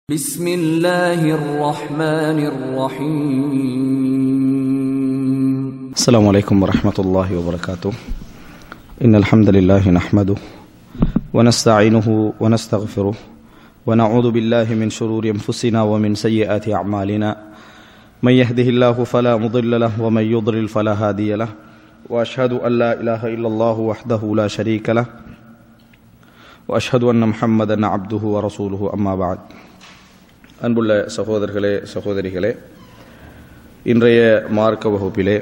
بسم الله الرحمن الرحيم. السلام عليكم ورحمة الله وبركاته. إن الحمد لله نحمده ونستعينه ونستغفره ونعوذ بالله من شرور أنفسنا ومن سيئات أعمالنا من يهده الله فلا مضل له ومن يضلل فلا هادي له وأشهد أن لا إله إلا الله وحده لا شريك له وأشهد أن محمدا عبده ورسوله أما بعد. அன்புள்ள சகோதரர்களே சகோதரிகளே, இன்றைய மார்க்க வகுப்பிலே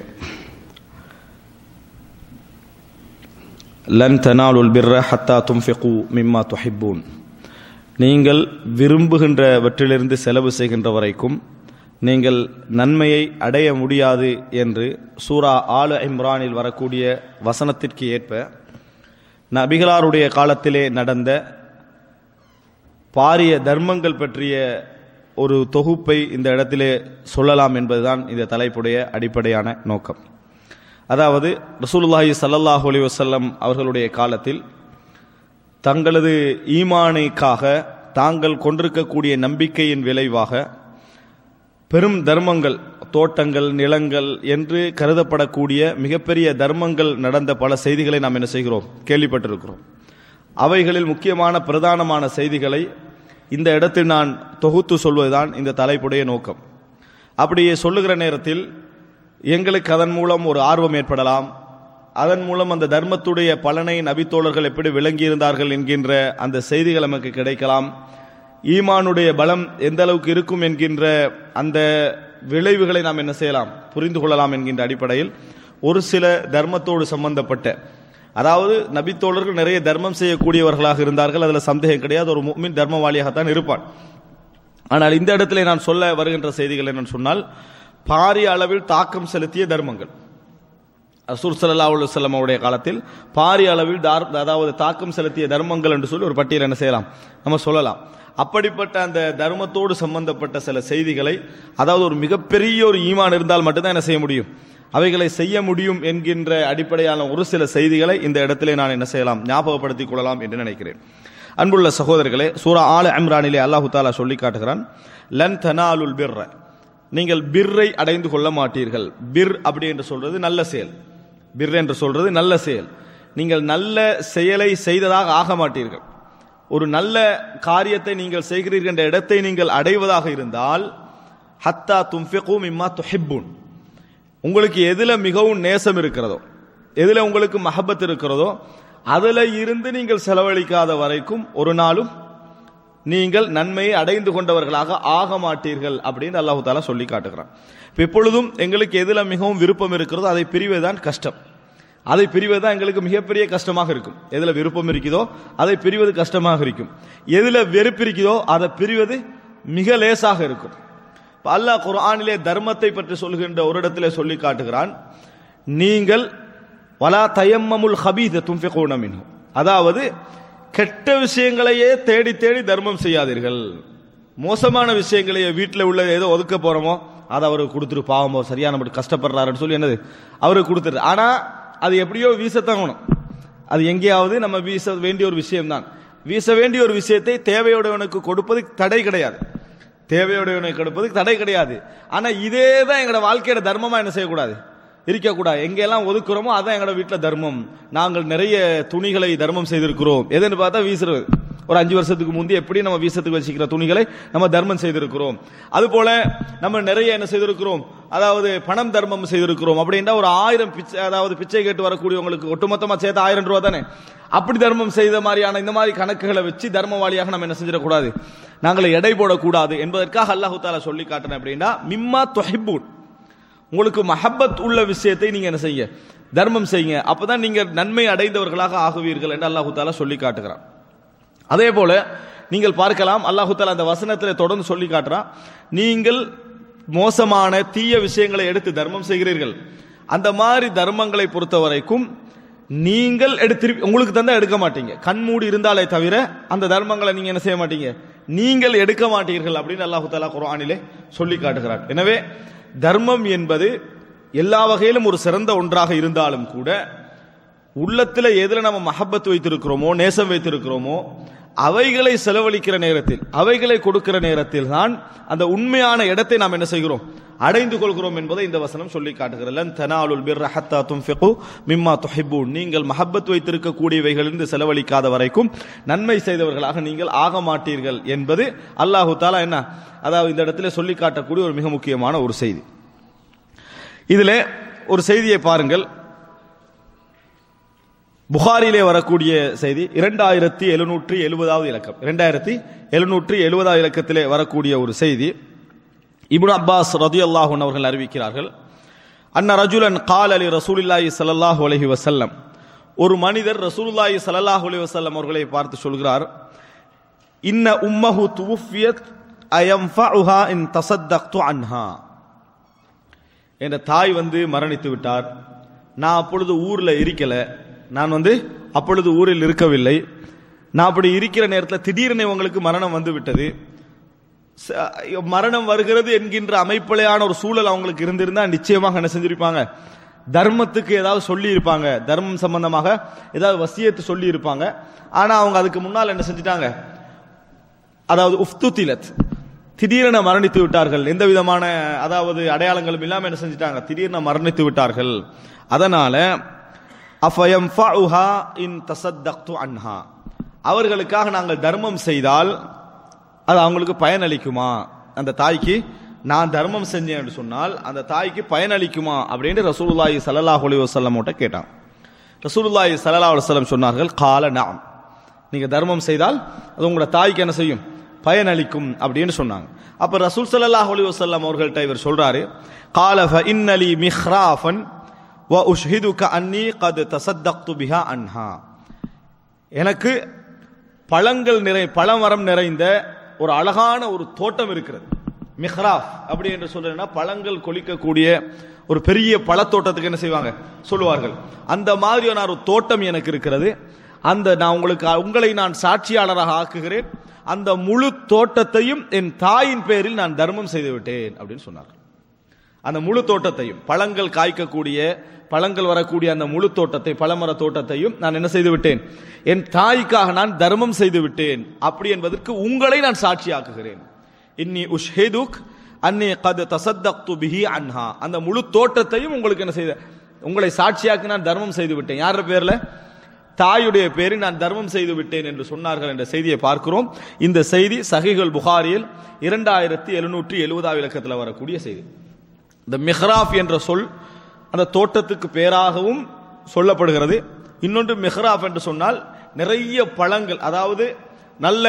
லன் தனாலுல் பிர்ர ஹத்தா துன்ஃபிகு மிம்மா துஹிப்பூன், நீங்கள் விரும்புகின்றவற்றிலிருந்து செலவு செய்கின்ற வரைக்கும் நீங்கள் நன்மையை அடைய முடியாது என்று சூரா ஆல இம்ரானில் வரக்கூடிய வசனத்திற்கு ஏற்ப நபிகளாருடைய காலத்திலே நடந்த பாரிய தர்மங்கள் பற்றிய ஒரு தொகுப்பை இந்த இடத்திலே சொல்லலாம் என்பதுதான் இந்த தலைப்புடைய அடிப்படையான நோக்கம். அதாவது ரசூலுல்லாஹி ஸல்லல்லாஹு அலைஹி வஸல்லம் அவர்களுடைய காலத்தில் தங்களது ஈமானுக்காக தாங்கள் கொண்டிருக்கக்கூடிய நம்பிக்கையின் விளைவாக பெரும் தர்மங்கள், தோட்டங்கள், நிலங்கள் என்று கருதப்படக்கூடிய மிகப்பெரிய தர்மங்கள் நடந்த பல செய்திகளை நாம் என்ன செய்கிறோம், கேள்விப்பட்டிருக்கிறோம். அவைகளில் முக்கியமான பிரதானமான செய்திகளை இந்த இடத்தில் நான் தொகுத்து சொல்வதுதான் இந்த தலைப்புடைய நோக்கம். அப்படியே சொல்லுகிற நேரத்தில் எங்களுக்கு அதன் மூலம் ஒரு ஆர்வம் ஏற்படலாம், அதன் மூலம் அந்த தர்மத்துடைய பலனை நபித்தோழர்கள் எப்படி விளங்கியிருந்தார்கள் என்கின்ற அந்த செய்திகள் நமக்கு கிடைக்கலாம், ஈமானுடைய பலம் எந்த அளவுக்கு இருக்கும் என்கின்ற அந்த விளைவுகளை நாம் என்ன செய்யலாம், புரிந்து கொள்ளலாம் என்கின்ற அடிப்படையில் ஒரு சில தர்மத்தோடு சம்பந்தப்பட்ட, அதாவது நபித்தோழர்கள் நிறைய தர்மம் செய்யக்கூடியவர்களாக இருந்தார்கள், அதில் சந்தேகம் கிடையாது. ஒரு முஃமின் தர்மவாளியாகத்தான் இருப்பான். ஆனால் இந்த இடத்துல நான் சொல்ல வருகின்ற செய்திகள் என்னன்னு சொன்னால், பாரிய அளவில் தாக்கம் செலுத்திய தர்மங்கள். ரசூல் ஸல்லல்லாஹு அலைஹி வஸல்லம் அவருடைய காலத்தில் பாரிய அளவில் அதாவது தாக்கம் செலுத்திய தர்மங்கள் என்று சொல்லி ஒரு பட்டியல் என்ன செய்யலாம், நம்ம சொல்லலாம். அப்படிப்பட்ட அந்த தர்மத்தோடு சம்பந்தப்பட்ட சில செய்திகளை, அதாவது ஒரு மிகப்பெரிய ஒரு ஈமான் இருந்தால் மட்டும்தான் என்ன செய்ய முடியும், அவைகளை செய்ய முடியும் என்கின்ற அடிப்படையான ஒரு சில செய்திகளை இந்த இடத்திலே நான் என்ன செய்யலாம், ஞாபகப்படுத்திக் கொள்ளலாம் என்று நினைக்கிறேன். அன்புள்ள சகோதரர்களே, சூரா ஆல இம்ரானிலே அல்லாஹு தஆலா சொல்லி காட்டுகிறான், லன் தனாலுல் பிர்ர, நீங்கள் பிர்ரை அடைந்து கொள்ள மாட்டீர்கள். பிர் அப்படி என்று சொல்றது நல்ல செயல், பிர் என்று சொல்றது நல்ல செயல். நீங்கள் நல்ல செயலை செய்ததாக ஆக மாட்டீர்கள். ஒரு நல்ல காரியத்தை நீங்கள் செய்கிறீர்கள் என்ற இடத்தை நீங்கள் அடைவதாக இருந்தால், ஹத்தா துன்ஃபிகு மிம்மா துஹிப்பூன், உங்களுக்கு எதுல மிகவும் நேசம் இருக்கிறதோ, எதுல உங்களுக்கு மஹப்பத் இருக்கிறதோ அதுல இருந்து நீங்கள் செலவழிக்காத வரைக்கும் ஒரு நாளும் நீங்கள் நன்மையை அடைந்து கொண்டவர்களாக ஆக மாட்டீர்கள் அப்படின்னு அல்லாஹு தஆலா சொல்லி காட்டுகிறான். எப்பொழுதும் எங்களுக்கு எதுல மிகவும் விருப்பம் இருக்கிறதோ அதை பிரிவதுதான் கஷ்டம், அதை பிரிவதுதான் எங்களுக்கு மிகப்பெரிய கஷ்டமாக இருக்கும். எதுல விருப்பம் இருக்குதோ அதை பிரிவது கஷ்டமாக இருக்கும், எதுல வெறுப்பு இருக்குதோ அதை பிரிவது மிக லேசாக இருக்கும். அல்லாஹ் குர்ஆனிலே தர்மத்தை பற்றி சொல்கின்ற ஒரு இடத்திலே சொல்லி காட்டுகிறான், நீங்கள் வலா தயம்மமுல் ஹபீஸ துன்ஃபிகூன மின்ஹு, அதாவது கெட்ட விஷயங்களையே தேடி தேடி தர்மம் செய்யாதீர்கள். மோசமான விஷயங்களையே, வீட்டில் உள்ள ஏதோ ஒதுக்க போறோமோ அதை அவருக்கு கொடுத்துரு, பாவமோ சரியா நம்ம கஷ்டப்படுறாருன்னு சொல்லி என்னது அவருக்கு கொடுத்துரு. ஆனா அது எப்படியோ வீசத்தான் வேணும், அது எங்கேயாவது நம்ம வீச வேண்டிய ஒரு விஷயம்தான். வீச வேண்டிய ஒரு விஷயத்தை தேவையுடையவனுக்கு கொடுப்பது தடை கிடையாது, தேவையுடையவனுக்கு கொடுப்பதுக்கு தடை கிடையாது. ஆனா இதே தான் எங்களோட வாழ்க்கையோட தர்மமா என்ன செய்யக்கூடாது, இருக்கக்கூடாது. எங்கெல்லாம் ஒதுக்குறோமோ அதான் எங்களோட வீட்டில் தர்மம். நாங்கள் நிறைய துணிகளை தர்மம் செய்திருக்கிறோம், எதுன்னு பார்த்தா வீசுறது. ஒரு 5 வருஷத்துக்கு முந்தி எப்படி நம்ம வீசத்துக்கு வச்சுக்கிற துணிகளை நம்ம தர்மம் செய்திருக்கிறோம். அது போல நம்ம நிறைய என்ன செய்திருக்கிறோம், அதாவது பணம் தர்மம் செய்திருக்கிறோம். அப்படின்னா ஒரு 1000 பிச்சை, அதாவது பிச்சை கேட்டு வரக்கூடியவங்களுக்கு ஒட்டுமொத்தமா சேர்த்து 1000 ரூபா தானே, அப்படி தர்மம் செய்த மாதிரியான இந்த மாதிரி கணக்குகளை வச்சு தர்மவாளியாக நம்ம என்ன செஞ்சிடக்கூடாது, நாங்களை எடை போடக்கூடாது என்பதற்காக அல்லாஹு தஆலா சொல்லி காட்டின. அப்படின்னா மிம்மா துஹிப்பூன், உங்களுக்கு மஹப்பத் உள்ள விஷயத்தை நீங்க என்ன செய்ய, தர்மம் செய்யுங்க, அப்பதான் நீங்க நன்மை அடைந்தவர்களாக ஆகுவீர்கள் என்று அல்லாஹு தஆலா சொல்லி காட்டுகிறான். அதே போல நீங்கள் பார்க்கலாம், அல்லாஹு தஆலா அந்த வசனத்தில் தொடர்ந்து சொல்லி காட்டுறான், நீங்கள் மோசமான தீய விஷயங்களை எடுத்து தர்மம் செய்கிறீர்கள், அந்த மாதிரி தர்மங்களை பொறுத்த வரைக்கும் நீங்கள் எடுத்து உங்களுக்கு தந்தா எடுக்க மாட்டீங்க, கண்மூடி இருந்தாலே தவிர அந்த தர்மங்களை நீங்க என்ன செய்ய மாட்டீங்க, நீங்கள் எடுக்க மாட்டீர்கள் அப்படின்னு அல்லாஹு தஆலா குர்ஆனிலே சொல்லி காட்டுகிறார். எனவே தர்மம் என்பது எல்லா வகையிலும் ஒரு சிறந்த ஒன்றாக இருந்தாலும் கூட உள்ளத்துல எதுல நம்ம மஹப்பத் வைத்திருக்கிறோமோ, நேசம் வைத்திருக்கிறோமோ அவைகளை செலவழிக்கிற நேரத்தில், அவைகளை கொடுக்கிற நேரத்தில் தான் அந்த உண்மையான இடத்தை நாம் என்ன செய்கிறோம், அடைந்து கொள்கிறோம் என்பதை இந்த வசனம் சொல்லி காட்டுகிறது. லன் தனாலுல் பிர்ர ஹத்தா துன்ஃபிகு மிம்மா துஹிப்பூன், நீங்கள் மஹப்பத் வைத்திருக்க கூடியவைகளிலிருந்து செலவழிக்காத வரைக்கும் நன்மை செய்தவர்களாக நீங்கள் ஆக மாட்டீர்கள் என்பது அல்லாஹு தஆலா என்ன, அதாவது இந்த இடத்துல சொல்லி காட்டக்கூடிய ஒரு மிக முக்கியமான ஒரு செய்தி. இதிலே ஒரு செய்தியை பாருங்கள். புகாரிலே வரக்கூடிய செய்தி 2770வது இலக்கம், 2770வது இலக்கத்திலே வரக்கூடிய ஒரு செய்தி. இப்னு அப்பாஸ் ரலியல்லாஹு அன்ஹு அவர்கள் அறிவிக்கிறார்கள், அன்ன ரஜுலன் கால அலி ரசூலுல்லாஹி ஸல்லல்லாஹு அலைஹி வஸல்லம், ஒரு மனிதர் ரசூலுல்லாஹி ஸல்லல்லாஹு அலைஹி வஸல்லம் அவர்களை பார்த்து சொல்கிறார், இன்ன உம்மஹு துஃபியத் அயம்ஃபஉஹா இன் தஸத்தக்து அன்ஹா, என்ற தாய் மரணித்து விட்டார், நான் அப்பொழுது ஊர்ல இருக்கல, நான் அப்பொழுது ஊரில் இருக்கவில்லை, நான் அப்படி இருக்கிற நேரத்தில் திடீரென உங்களுக்கு மரணம் வந்து விட்டது, மரணம் வருகிறது என்கின்ற அமைப்பிலையான ஒரு சூழல் அவங்களுக்கு இருந்திருந்தா நிச்சயமாக என்ன செஞ்சிருப்பாங்க, தர்மத்துக்கு ஏதாவது சொல்லி இருப்பாங்க, தர்மம் சம்பந்தமாக ஏதாவது வசியத்து சொல்லி இருப்பாங்க. ஆனா அவங்க அதுக்கு முன்னால் என்ன செஞ்சிட்டாங்க, அதாவது உஃப்துதிலத், திடீரென மரணித்து விட்டார்கள், எந்த விதமான அதாவது அடையாளங்களும் இல்லாம என்ன செஞ்சிட்டாங்க, திடீரென மரணித்து விட்டார்கள். அதனால அஃபயம்ஃபஉஹா இன் தஸத்தக்து அன்ஹா, அவர்களுக்காக நாங்கள் தர்மம் செய்தால் அது அவங்களுக்கு பயனளிக்குமா, அந்த தாய்க்கு நான் தர்மம் செஞ்சேன் என்று சொன்னால் அந்த தாய்க்கு பயனளிக்குமா அப்படின்னு ரசூலுல்லாஹி ஸல்லல்லாஹு அலைஹி வஸல்லம் கிட்ட கேட்டான். ரசூலுல்லாஹி ஸல்லல்லாஹு அலைஹி வஸல்லம் சொன்னார்கள், கால நஅம், நீங்க தர்மம் செய்தால் அது உங்களோட தாய்க்கு என்ன செய்யும், பயனளிக்கும் அப்படின்னு சொன்னாங்க. அப்ப ரசூல் ஸல்லல்லாஹு அலைஹி வஸல்லம் அவர்கள்ட்ட இவர் சொல்றாரு, கால ஃப இன்னலி மிஹ்ராஃபன் வ உஷ்ஹிதுக அன்னி கத் தஸத்தக்து பிஹா அன்ஹா, எனக்கு பழமரம் நிறைந்த ஒரு அழகான ஒரு தோட்டம் இருக்கிறது. மிஹ்ராஃப் அப்படி என்று சொல்றேன்னா பழங்கள் கொளிக்கக்கூடிய ஒரு பெரிய பழத்தோட்டத்துக்கு என்ன செய்வாங்க சொல்லுவார்கள், அந்த மாதிரியான ஒரு தோட்டம் எனக்கு இருக்கிறது, அந்த நான் உங்களை நான் சாட்சியாளராக ஆக்குகிறேன், அந்த முழு தோட்டத்தையும் என் தாயின் பேரில் நான் தர்மம் செய்து விட்டேன் அப்படின்னு சொன்னார்கள். அந்த முழு தோட்டத்தையும், பழங்கள் காய்க்கக்கூடிய பழங்கள் வரக்கூடிய அந்த முழு தோட்டத்தை, பழமர தோட்டத்தையும் நான் என்ன செய்து விட்டேன், என் தாய்க்காக நான் தர்மம் செய்து விட்டேன், அப்படி என்பதற்கு உங்களை நான் சாட்சியாக்குகிறேன். இன்னி உஷ்ஹிதுக் அன்னி கத் தஸத்தக்து பிஹி அன்ஹா, அந்த முழு தோட்டத்தையும் உங்களுக்கு என்ன செய்த, உங்களை சாட்சியாக்கி நான் தர்மம் செய்து விட்டேன். யார பேர்ல, தாயுடைய பேரில் நான் தர்மம் செய்து விட்டேன் என்று சொன்னார்கள் என்ற செய்தியை பார்க்கிறோம். இந்த செய்தி சஹீஹுல் புகாரியில் 2770வது இலக்கத்தில் வரக்கூடிய செய்தி. இந்த மிஹ்ராஃப் என்ற சொல் அந்த தோட்டத்துக்கு பேராகவும் சொல்லப்படுகிறது. இன்னொன்று மிஹ்ராஃப் என்று சொன்னால் நிறைய பழங்கள், அதாவது நல்ல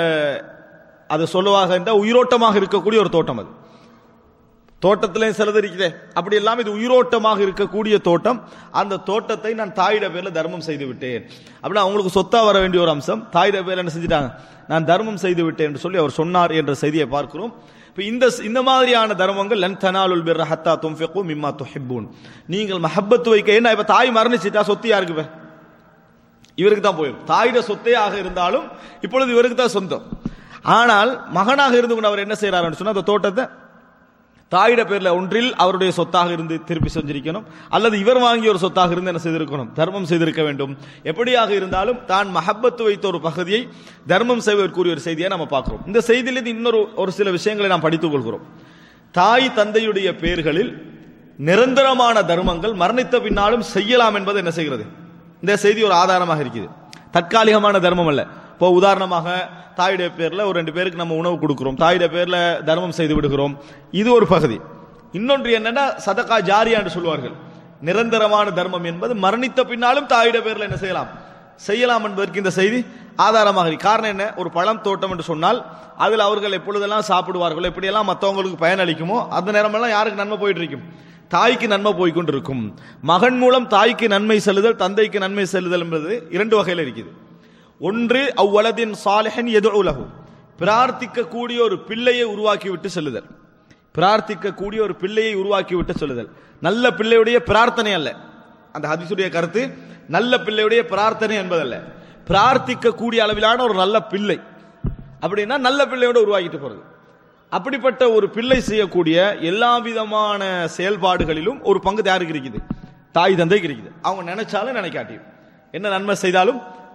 அது சொல்லுவாக என்றால் உயிரோட்டமாக இருக்கக்கூடிய ஒரு தோட்டம். அது தோட்டத்திலே சிலது இருக்குதே, அப்படி எல்லாம் இது உயிரோட்டமாக இருக்கக்கூடிய தோட்டம். அந்த தோட்டத்தை நான் தாயிட பேர்ல தர்மம் செய்து விட்டேன் அப்படின்னா அவங்களுக்கு சொத்தா வர வேண்டிய ஒரு அம்சம், தாயிட பேர்ல என்ன செஞ்சிட்டாங்க, நான் தர்மம் செய்து விட்டேன் என்று சொல்லி அவர் சொன்னார் என்ற செய்தியை பார்க்கிறோம். இப்ப இந்த மாதிரியான தர்மங்கள் லன் தனாலுல் பிர்ர ஹத்தா துன்ஃபிகு மிம்மா துஹிப்பூன், நீங்கள் மஹப்பத் வைக்க, ஏன்னா இப்ப தாய் மரணிச்சிட்டா சொத்து யாருக்கு, இவருக்கு தான் போயிடும். தாயிட சொத்தே ஆக இருந்தாலும் இப்பொழுது இவருக்கு தான் சொந்தம். ஆனால் மகனாக இருந்து கொண்டு அவர் என்ன செய்யறாருன்னு சொன்னா அந்த தோட்டத்தை தாயிட பேர்ல ஒன்றில் அவருடைய சொத்தாக இருந்து திருப்பி செஞ்சிருக்கணும், அல்லது இவர் வாங்கிய ஒரு சொத்தாக இருந்து என்ன செய்திருக்கணும், தர்மம் செய்திருக்க வேண்டும். எப்படியாக இருந்தாலும் தான் மஹப்பத்து வைத்த ஒரு பகுதியை தர்மம் செய்வதற்குரிய ஒரு செய்தியை நம்ம பார்க்கிறோம். இந்த செய்தியிலிருந்து இன்னொரு சில விஷயங்களை நாம் படித்துக் கொள்கிறோம். தாய் தந்தையுடைய பெயர்களில் நிரந்தரமான தர்மங்கள் மரணித்த பின்னாலும் செய்யலாம் என்பது என்ன செய்கிறது, இந்த செய்தி ஒரு ஆதாரமாக இருக்குது. தற்காலிகமான தர்மம் அல்ல. இப்போ உதாரணமாக தாயுடைய பேர்ல ஒரு 2 பேருக்கு நம்ம உணவு கொடுக்கிறோம், தாயுடைய பேர்ல தர்மம் செய்து விடுகிறோம், இது ஒரு பகுதி. இன்னொன்று என்னன்னா சதகா ஜாரியா என்று சொல்வார்கள். நிரந்தரமான தர்மம் என்பது மரணித்த பின்னாலும் தாயுடைய பேர்ல என்ன செய்யலாம் என்பதற்கு இந்த செய்தி ஆதாரமாக இருக்கு. காரணம் என்ன, ஒரு பழம் தோட்டம் என்று சொன்னால் அதில் அவர்கள் எப்பொழுதெல்லாம் சாப்பிடுவார்களோ, எப்படியெல்லாம் மற்றவங்களுக்கு பயனளிக்குமோ அந்த நேரமெல்லாம் யாருக்கு நன்மை போயிட்டு இருக்கும், தாய்க்கு நன்மை போய்கொண்டிருக்கும். மகன் மூலம் தாய்க்கு நன்மை செல்லுதல், தந்தைக்கு நன்மை செல்லுதல் என்பது 2 வகையில் இருக்குது. ஒன்று அவ்வலதின் சாலிஹன் யதுஉ லஹு, பிரார்த்திக்க கூடிய ஒரு பிள்ளையை உருவாக்கி விட்டு செல்லுதல், பிரார்த்திக்க கூடிய ஒரு பிள்ளையை உருவாக்கி விட்டு செல்லுதல். நல்ல பிள்ளையுடைய பிரார்த்தனை அல்ல, அந்த ஹதீஸுடைய கருத்து நல்ல பிள்ளையுடைய பிரார்த்தனை என்பதல்ல, பிரார்த்திக்க கூடிய அளவிலான ஒரு நல்ல பிள்ளை அப்படின்னா நல்ல பிள்ளையோட உருவாக்கிட்டு போறது. அப்படிப்பட்ட ஒரு பிள்ளை செய்யக்கூடிய எல்லா விதமான செயல்பாடுகளிலும் ஒரு பங்கு யாருக்கு இருக்குது, தாய் தந்தைக்கு இருக்குது. அவங்க நினைச்சாலும் நினைக்காட்டியும் என்ன நன்மை செய்தாலும்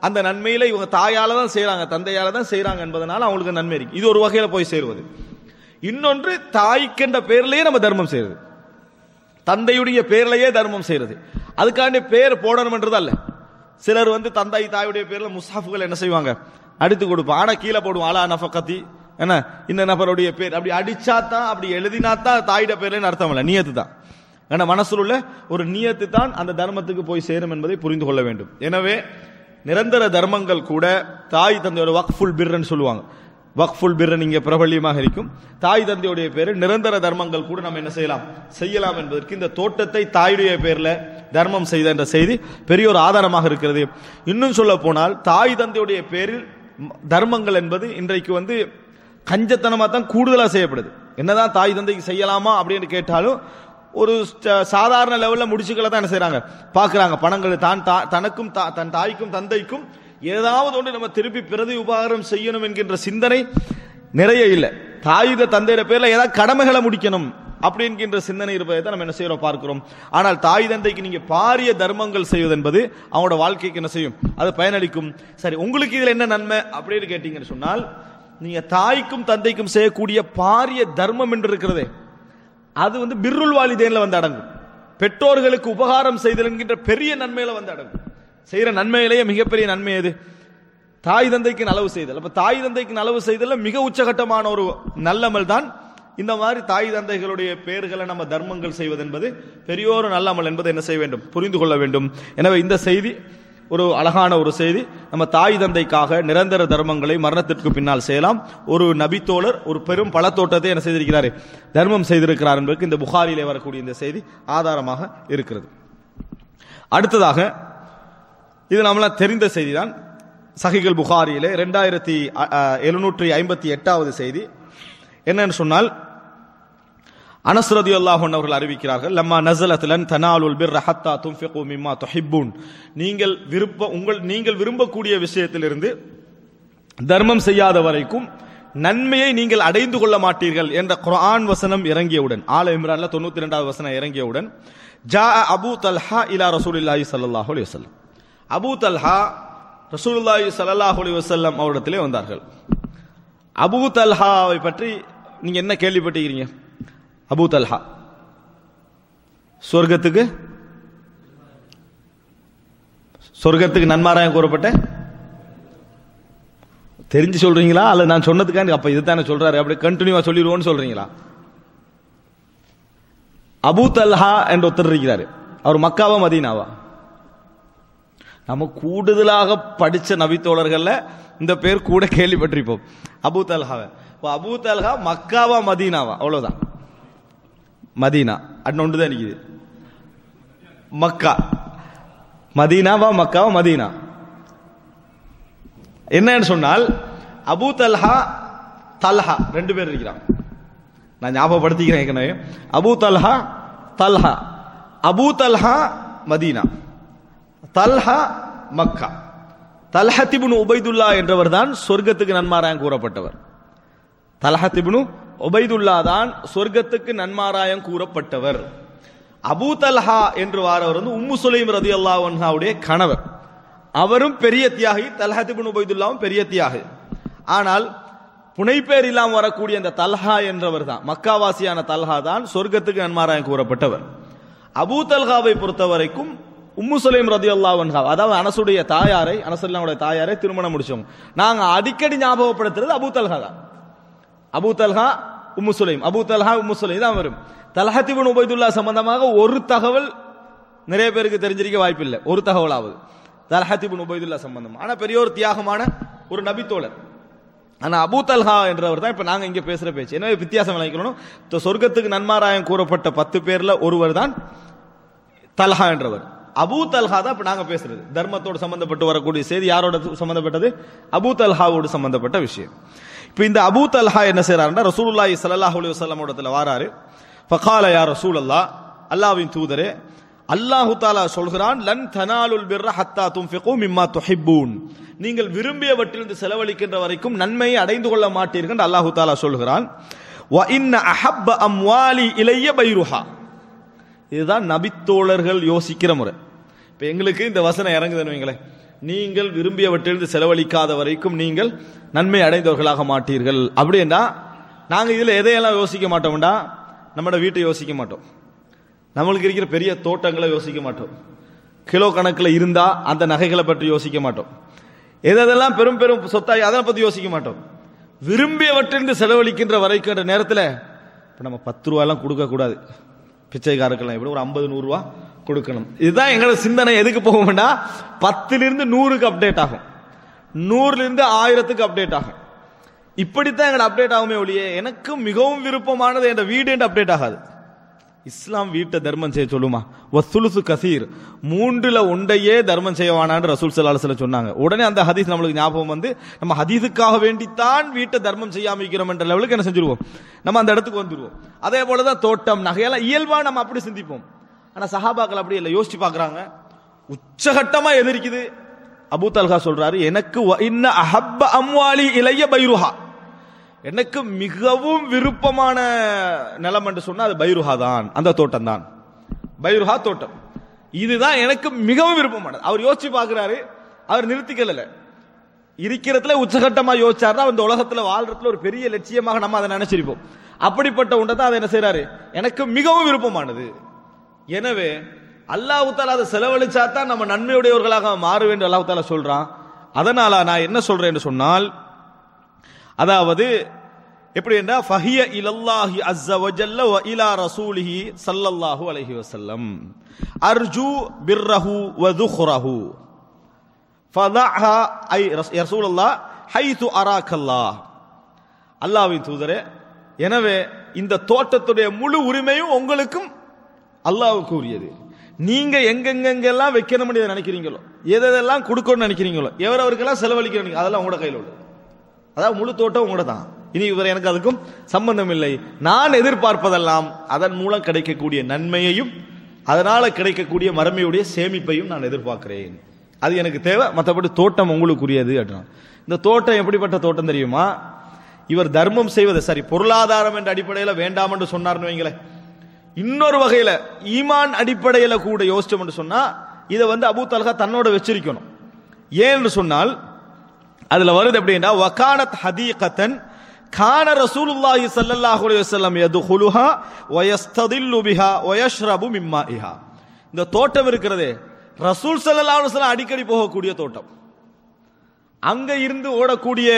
அந்த நன்மையில இவங்க தாயால தான் செய்யறாங்க, தந்தையால தான் செய்யறாங்க என்பதனால அவங்களுக்கு நன்மை இருக்கு. இது ஒரு வகையில போய் சேருவது. இன்னொன்று, தாய்க்கின்ற பேர்லயே நம்ம தர்மம் செய்யறது, தந்தையுடைய பேர்லயே தர்மம் செய்யறது. அதுக்காண்டி பேர் போடணும்ன்றது அல்ல. சிலர் தந்தை தாயுடைய பேர்ல முஸ்ஹாஃப்கள் என்ன செய்வாங்க, அடித்து கொடுப்பான். ஆனா கீழே போடுவான் அலா நஃபகத்தி, என்ன இந்த நபருடைய பேர். அப்படி அடிச்சா தான், அப்படி எழுதினா தான் தாயிட பேர்லன்னு அர்த்தம் இல்ல, நியத்து தான். ஏன்னா மனசுல உள்ள ஒரு நியத்து தான் அந்த தர்மத்துக்கு போய் சேரும் என்பதை புரிந்து கொள்ள வேண்டும். எனவே நிரந்தர தர்மங்கள் கூட தாய் தந்தையோட வக்ஃபுல் பிர்ன்னு சொல்லுவாங்க. வக்ஃபுல் பிர் இங்க பிரபல்யமாக இருக்கும். தாய் தந்தையுடைய பேரு நிரந்தர தர்மங்கள் கூட நம்ம என்ன செய்யலாம் என்பதற்கு இந்த தோட்டத்தை தாயுடைய பேர்ல தர்மம் செய்த என்ற செய்தி பெரிய ஒரு ஆதாரமாக இருக்கிறது. இன்னும் சொல்ல போனால் தாய் தந்தையுடைய பேரில் தர்மங்கள் என்பது இன்றைக்கு கஞ்சத்தனமா தான் கூடுதலா செய்யப்படுது. என்னதான் தாய் தந்தைக்கு செய்யலாமா அப்படின்னு கேட்டாலும் ஒரு சாதாரண லெவல்ல முடிச்சுக்களை தான் என்ன செய்யறாங்க, பாக்குறாங்க. பணங்கள் தனக்கும் தன் தாய்க்கும் தந்தைக்கும் ஏதாவது ஒன்று நம்ம திருப்பி பிரதி உபகாரம் செய்யணும் என்கின்ற சிந்தனை நிறைய இல்லை. தாய் தந்தையிட பேர்ல ஏதாவது கடமைகளை முடிக்கணும் அப்படிங்கிற சிந்தனை இருப்பதை தான் நம்ம என்ன செய்யறோம் பார்க்கிறோம். ஆனால் தாய் தந்தைக்கு நீங்க பாரிய தர்மங்கள் செய்வது என்பது அவங்களோட வாழ்க்கைக்கு என்ன செய்யும், அது பயனளிக்கும். சரி, உங்களுக்கு இதுல என்ன நன்மை அப்படின்னு கேட்டீங்கன்னு சொன்னால், நீங்க தாய்க்கும் தந்தைக்கும் செய்யக்கூடிய பாரிய தர்மம் என்று இருக்கிறதே, அது பிர்ருல் வாலிதேன்ல அடங்கும். பெற்றோர்களுக்கு உபகாரம் செய்தல் என்கின்ற பெரிய நன்மையில அடங்கும். செய்யற நன்மையிலேயே மிகப்பெரிய நன்மை எது? தாய் தந்தைக்கு நலவு செய்தல். அப்ப தாய் தந்தைக்கு நலவு செய்தல் மிக உச்சகட்டமான ஒரு நல்லமல் தான். இந்த மாதிரி தாய் தந்தைகளுடைய பெயர்களை நம்ம தர்மங்கள் செய்வது என்பது பெரிய ஒரு நல்லமல் என்பதை என்ன செய்ய வேண்டும், புரிந்து கொள்ள வேண்டும். எனவே இந்த செய்தி ஒரு அழகான ஒரு செய்தி. நம்ம தாய் தந்தைக்காக நிரந்தர தர்மங்களை மரணத்திற்கு பின்னால் செய்யலாம். ஒரு நபித்தோழர் ஒரு பெரும் பழத்தோட்டத்தை என்ன செய்திருக்கிறார், தர்மம் செய்திருக்கிறார் என்பதற்கு இந்த புகாரிலே வரக்கூடிய இந்த செய்தி ஆதாரமாக இருக்கிறது. அடுத்ததாக, இது நம்மளாம் தெரிந்த செய்திதான், சஹீஹுல் புகாரியிலே 2758வது செய்தி என்னன்னு சொன்னால், அனஸ் ரலியல்லாஹு அன்ஹு அவர்கள் அறிவிக்கிறார்கள், லம்மா நஸலத் லன் தனாலுல் பிர்ர ஹத்தா துன்ஃபிகு மிம்மா துஹிப்பூன், நீங்கள் விரும்பக்கூடிய விஷயத்திலிருந்து தர்மம் செய்யாத வரைக்கும் நன்மையை நீங்கள் அடைந்து கொள்ள மாட்டீர்கள் என்ற குர்ஆன் வசனம் இறங்கியவுடன், ஆல இம்ரான்ல 92வது வசனம் இறங்கியவுடன், ஜா அபூ தல்ஹா இலா ரசூலில்லாஹி ஸல்லல்லாஹு அலைஹி வஸல்லம், அபூ தல்ஹா ரசூலுல்லாஹி ஸல்லல்லாஹு அலைஹி வஸல்லம் அவரிடத்திலே வந்தார்கள். அபூ தல்ஹாவை பற்றி நீங்க என்ன கேள்விப்பட்டிருக்கீங்க? அபூ தல்ஹா சொர்க்கத்துக்கு நன்மாராயம் கூறப்பட்ட, தெரிஞ்சு சொல்றீங்களா அல்ல நான் சொன்னதுக்காண்டி அப்ப இதுதானே சொல்றாரு அப்படி கண்டினியூவா சொல்லிடுவோன்னு சொல்றீங்களா? அபூ தல்ஹா என்று ஒருத்தர் இருக்கிறாரு. அவர் மக்காவா மதீனாவா? நம்ம கூடுதலாக படிச்ச நபித்தோழர்கள்ல இந்த பேர் கூட கேள்விப்பட்டிருப்போம், அபூ தல்ஹாவை. அபூ தல்ஹா மக்காவா மதீனாவா? அவ்வளவுதான், மதீனா அண்ணொன்று தான் இருக்குது. மக்கா மதீனாவா மக்காவா? மதீனா. என்னன்னு சொன்னால், அபூ தல்ஹா தல்ஹா ரெண்டு பேர் இருக்கிறாங்க. நான் ஞாபகப்படுத்திக்கிறேன் ஏற்கனவே. Abu Talha Talha. Abu Talha Medina, Talha Mecca. Talhah ibn Ubaidullah என்றவர் தான் சொர்க்கத்துக்கு நன்மாராயம் கூறப்பட்டவர். தல்ஹத் இப்னு உபைதுல்லா தான் சொர்க்கத்துக்கு நன்மாராயம் கூறப்பட்டவர். அபூ தல்ஹா என்று வாரவர் உம்மு சுலைம் ரலியல்லாஹு அன்ஹாவுடைய கணவர். அவரும் பெரிய தியாகி, தல்ஹத் இப்னு உபைதுல்லாவும் பெரிய தியாகி. ஆனால் புனைப்பேர் இல்லாமல் வரக்கூடிய அந்த தல்ஹா என்றவர் தான், மக்காவாசியான தல்ஹா தான் சொர்க்கத்துக்கு நன்மாராயம் கூறப்பட்டவர். அபூ தல்ஹாவை பொறுத்த வரைக்கும் உம்மு சுலைம் ரலியல்லாஹு அன்ஹா, அதாவது அனசுடைய தாயாரை, அனசுல்லாவுடைய தாயாரை திருமணம் முடிச்சவங்க. நாங்க அடிக்கடி ஞாபகப்படுத்துறது அபூ தல்ஹா தான். Abu Talha Umm Sulaim, Abu Talha Umm Sulaim தான் வரும். தல்ஹத் இப்னு உபைதுல்லா சம்பந்தமாக ஒரு தகவல் நிறைய பேருக்கு தெரிஞ்சிருக்க வாய்ப்பில்லை, ஒரு தகவலாவது தல்ஹத் இப்னு உபைதுல்லா சம்பந்தம். ஆனா பெரிய ஒரு தியாகமான ஒரு நபித்தோழர். ஆனா அபூ தல்ஹா என்றவர் தான் இப்ப நாங்க இங்க பேசுற பேச்சு. எனவே வித்தியாசம் விளைக்கணும். சொர்க்கத்துக்கு நன்மாராயம் கூறப்பட்ட 10 பேர்ல ஒருவர் தான் தல்ஹா என்றவர். அபூ தல்ஹா தான் இப்ப நாங்க பேசுறது. தர்மத்தோடு சம்பந்தப்பட்டு வரக்கூடிய செய்தி யாரோட சம்பந்தப்பட்டது? அபூ தல்ஹாவோடு சம்பந்தப்பட்ட விஷயம். இப்ப இந்த அபூ தல்ஹா என்ன செய்யறாருன்னா, ரசூலுல்லாஹி ஸல்லல்லாஹு அலைஹி வஸல்லம் இடத்துல வாராரு. ஃபகால யா ரசூலல்லாஹ், அல்லாஹ்வின் தூதரே, அல்லாஹு தஆலா சொல்கிறான், லன் தனாலுல் பிர்ர ஹத்தா துன்ஃபிகு மிம்மா துஹிப்பூன், நீங்கள் விரும்பியவற்றிலிருந்து செலவழிக்கின்ற வரைக்கும் நன்மையை அடைந்து கொள்ள மாட்டீர்கள் என்று அல்லாஹு தஆலா சொல்கிறான். வ இன்ன அஹப்ப அம்வாலி இலைய பைருஹா, இதுதான் நபித்தோழர்கள் யோசிக்கிற முறை. இப்ப எங்களுக்கு இந்த வசனம் இறங்குதுன்னு வைங்களேன், நீங்கள் விரும்பியவற்றிலிருந்து செலவழிக்காத வரைக்கும் நீங்கள் நன்மை அடைந்தவர்களாக மாட்டீர்கள். அப்படின்னா நாங்க இதுல எதையெல்லாம் யோசிக்க மாட்டோம்டா, நம்மளோட வீட்டை யோசிக்க மாட்டோம், நம்மளுக்கு இருக்கிற பெரிய தோட்டங்களை யோசிக்க மாட்டோம், கிலோ கணக்கில் இருந்தா அந்த நகைகளை பற்றி யோசிக்க மாட்டோம், எதெல்லாம் பெரும் பெரும் சொத்தாய் அதை பத்தி யோசிக்க மாட்டோம். விரும்பியவற்றிலிருந்து செலவழிக்கின்ற வரைக்கின்ற நேரத்தில் இப்போ நம்ம 10 ரூபாயெல்லாம் கொடுக்க கூடாது, பிச்சைக்காரருக்கெல்லாம் எப்படி ஒரு 50-100 ரூபா கொடுக்கணும். இதுதான் எங்களோட சிந்தனை. எதுக்கு போகும்னா 10லிருந்து 100க்கு அப்டேட் ஆகும், 100லிருந்து 1000க்கு அப்டேட் ஆகும். இப்படித்தான் எங்களோட அப்டேட் ஆகுமே ஒழிய எனக்கு மிகவும் விருப்பமானது என்ற வீடு என்று அப்டேட் ஆகாது. இஸ்லாம் வீட்டை தர்மம் செய்ய சொல்லுமா? வசுலுசு கசீர், 1/3 தர்மம் செய்யவானான்னு ரசூல் ஸல்லல்லாஹு அலைஹி வஸல்லம் சொன்னாங்க. உடனே அந்த ஹதீஸ் நம்மளுக்கு ஞாபகம் வந்து நம்ம ஹதீஸுக்காக வேண்டித்தான் வீட்டை தர்மம் செய்யாம இருக்கிறோம் என்ற லெவலுக்கு என்ன செஞ்சிருவோம், நம்ம அந்த இடத்துக்கு வந்துருவோம். அதே போலதான் தோட்டம் நகையெல்லாம் இயல்பா நம்ம அப்படி சிந்திப்போம். ஆனா சஹாபாக்கள் அப்படி இல்லை, யோசிச்சு பாக்குறாங்க. உச்சகட்டமா எதிர்க்குது. அபூ தல்ஹா சொல்றாரு, எனக்கு இன்ன அஹப்ப அம்வாலி இலைய பைருஹா, எனக்கு மிகவும் விருப்பமான நிலம் என்று சொன்னா அது பைருஹா தான், அந்த தோட்டம் தான், பைருஹா தோட்டம், இதுதான் எனக்கு மிகவும் விருப்பமானது. அவர் யோசிச்சு பாக்குறாரு, அவர் நிறுத்திக்கல, இருக்கிறதுல உச்சகட்டமா யோசிச்சாருன்னா அந்த உலகத்துல வாழ்றதுல ஒரு பெரிய லட்சியமாக நம்ம அதை நினைச்சிருப்போம். அப்படிப்பட்ட ஒன்றை தான் அதை என்ன செய்யறாரு, எனக்கு மிகவும் விருப்பமானது. எனவே அல்லாஹ் தஆலா அதை செலவழிச்சா தான் நம்ம நன்மையுடையவர்களாக மாற வேண்டும் அல்லாஹ் தஆலா சொல்றான். அதனால நான் என்ன சொல்றேன் என்று சொன்னால், அதாவது எப்படி என்றா ஃபஹிய இலல்லாஹி அஸ்ஸ வஜல்ல வ இலா ரசூலிஹி ஸல்லல்லாஹு அலைஹி வஸல்லம் அர்ஜு பிர்ரஹு வ துக்ரஹு ஃபதஹா ஐ ரசூலுல்லாஹ் ஹைது அராக்கல்லாஹ். அல்லாஹ்வின் தூதரே, எனவே இந்த தோட்டத்துடைய முழு உரிமையும் உங்களுக்கும் அல்லாஹ்வுக்கு உரியது. நீங்க எங்கெங்கெல்லாம் வைக்கணும்னு நினைக்கிறீங்களோ, எதெல்லாம் கொடுக்கணும்னு நினைக்கிறீங்களோ, எவரவருக்கெல்லாம் செலவழிக்கிறீங்க, அதெல்லாம் உங்களோட கையில் உள்ளது. அதாவது முழு தோட்டம் உங்களோட தான். இனி இவர் எனக்கு அதுக்கும் சம்பந்தம் இல்லை. நான் எதிர்பார்ப்பதெல்லாம் அதன் மூலம் கிடைக்கக்கூடிய நன்மையையும் அதனால கிடைக்கக்கூடிய மறுமையுடைய சேமிப்பையும் நான் எதிர்பார்க்கிறேன். அது எனக்கு தேவை. மற்றபடி தோட்டம் உங்களுக்குரியது அப்படின்னா, இந்த தோட்டம் எப்படிப்பட்ட தோட்டம் தெரியுமா? இவர் தர்மம் செய்வது சரி, பொருளாதாரம் என்ற அடிப்படையில் வேண்டாம் என்று சொன்னார்னு வைங்களேன். இன்னொரு வகையில ஈமான் அடிப்படையில கூட யோசிச்சோம் என்று சொன்னா இதை அபூ தல்ஹா தன்னோட வச்சிருக்கணும். ஏன்னு சொன்னால் அதுல வருது எப்படின்னா, வகானத் ஹதீகத்தன் கான ரசூலுல்லாஹி ஸல்லல்லாஹு அலைஹி வஸல்லம் யதுகுலுஹா வ யஸ்ததில்லு பிஹா வ யஷ்ரபு மிம்மாஇஹா. இந்த தோட்டம் இருக்கிறதே ரசூல் ஸல்லல்லாஹு அலைஹி வஸல்லம் அடிக்கடி போகக்கூடிய தோட்டம். அங்க இருந்து ஓடக்கூடிய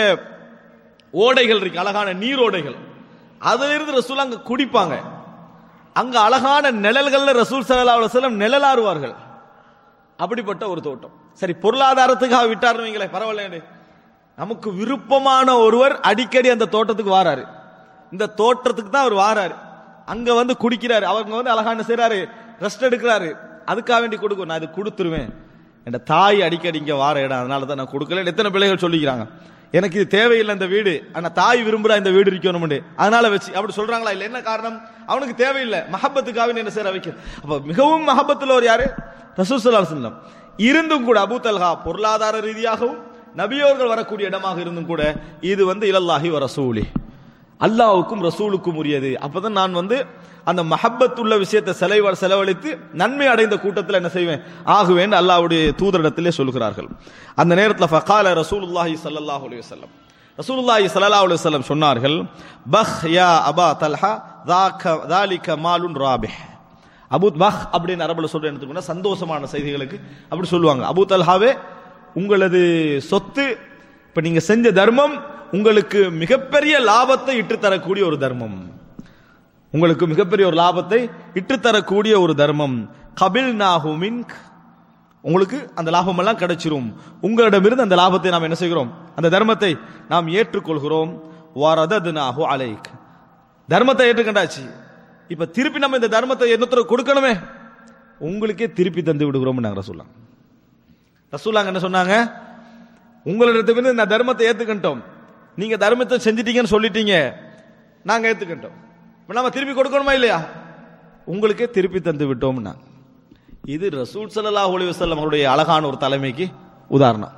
ஓடைகள் இருக்கு, அழகான நீரோடைகள், அதுல இருந்து ரசூல் அங்க குடிப்பாங்க. அங்க அழகான நிழல்கள்ல ரசூல் ஸல்லல்லாஹு அலைஹி வஸல்லம் நிழலாறுவார்கள். அப்படிப்பட்ட ஒரு தோட்டம். சரி, பொருளாதாரத்துக்காக விட்டார்னு வைங்களேன், பரவாயில்ல. நமக்கு விருப்பமான ஒருவர் அடிக்கடி அந்த தோட்டத்துக்கு வாராரு, இந்த தோட்டத்துக்கு தான் அவர் வாராரு, அங்க குடிக்கிறாரு, அவங்க அழகான செய்யறாரு, ரெஸ்ட் எடுக்கிறாரு, அதுக்காக வேண்டி கொடுக்கும். நான் இது கொடுத்துருவேன், என் தாய் அடிக்கடி இங்க வார இடம், அதனால தான் நான் கொடுக்கல. எத்தனை பிள்ளைகள் சொல்லிக்கிறாங்க, எனக்கு இது தேவையில்லை இந்த வீடு, ஆனா தாய் விரும்புறா இந்த வீடு இருக்கணும், அதனால வச்சு அப்படி சொல்றாங்களா? இல்ல, என்ன காரணம்? அவனுக்கு தேவையில்லை, மஹப்பத்துக்காக என்ன செய்யற வைக்க. அப்ப மிகவும் மஹப்பத்துல ஒரு யாரு, ரசூல் ஸல்லல்லாஹு அலைஹி வஸல்லம் இருந்தும் கூட அபூ தல்ஹா பொருளாதார ரீதியாகவும் நபியோர்கள் வரக்கூடிய இடமாக இருந்தும் கூட இது இலல்லாஹி வ ரசூலி, அல்லாஹ்வுக்கும் ரசூலுக்கும் உரியது. அப்பதான் நான் அந்த மஹப்பத் உள்ள விஷயத்தை செலவழித்து நன்மை அடைந்த கூட்டத்தில் என்ன செய்வேன், ஆகுவேன் அல்லாஹ்வுடைய தூதரிடத்திலே சொல்கிறார்கள். அந்த நேரத்தில் ஃபகால ரசூலுல்லாஹி ஸல்லல்லாஹு அலைஹி வஸல்லம், ரசூலுல்லாஹி ஸல்லல்லாஹு அலைஹி வஸல்லம் சொன்னார்கள், பஹ் யா அபா தல்ஹா ذالك மாலுன் ராபிஹ். அபூ பஹ் அப்படின்னு அரபுல சொல்ற எடுத்துக்கோங்க, சந்தோஷமான செய்திகளுக்கு அப்படி சொல்லுவாங்க. அபூ தல்ஹாவே, உங்களது சொத்து, இப்ப நீங்க செஞ்ச தர்மம் உங்களுக்கு மிகப்பெரிய லாபத்தை இட்டு தரக்கூடிய ஒரு தர்மம், உங்களுக்கு மிகப்பெரிய ஒரு லாபத்தை இட்டு தரக்கூடிய ஒரு தர்மம். கபில்நாஹு மின்க், உங்களுக்கு அந்த லாபம் எல்லாம் கிடைச்சிரும், உங்களிடமிருந்து அந்த லாபத்தை நாம் என்ன செய்கிறோம், அந்த தர்மத்தை நாம் ஏற்றுக்கொள்கிறோம். வரதத்னாஹு அலைக், தர்மத்தை ஏற்றுக்கண்டாச்சு, இப்ப திருப்பி நம்ம இந்த தர்மத்தை என்னத்தர கொடுக்கணுமே, உங்களுக்கே திருப்பி தந்து விடுகிறோம். நாங்க ரசூலுல்லாஹ் என்ன சொன்னாங்க, உங்களிடத்திலிருந்து இந்த தர்மத்தை ஏத்துக்கிட்டோம், நீங்க தர்மத்தை செஞ்சிட்டீங்கன்னு சொல்லிட்டீங்க, நாங்க ஏத்துக்கிட்டோம், நம்ம திருப்பி கொடுக்கணுமா இல்லையா, உங்களுக்கே திருப்பி தந்து விட்டோம்னா. இது ரசூல் ஸல்லல்லாஹு அலைஹி வஸல்லம் அவருடைய அழகான ஒரு தலைமைக்கு உதாரணம்.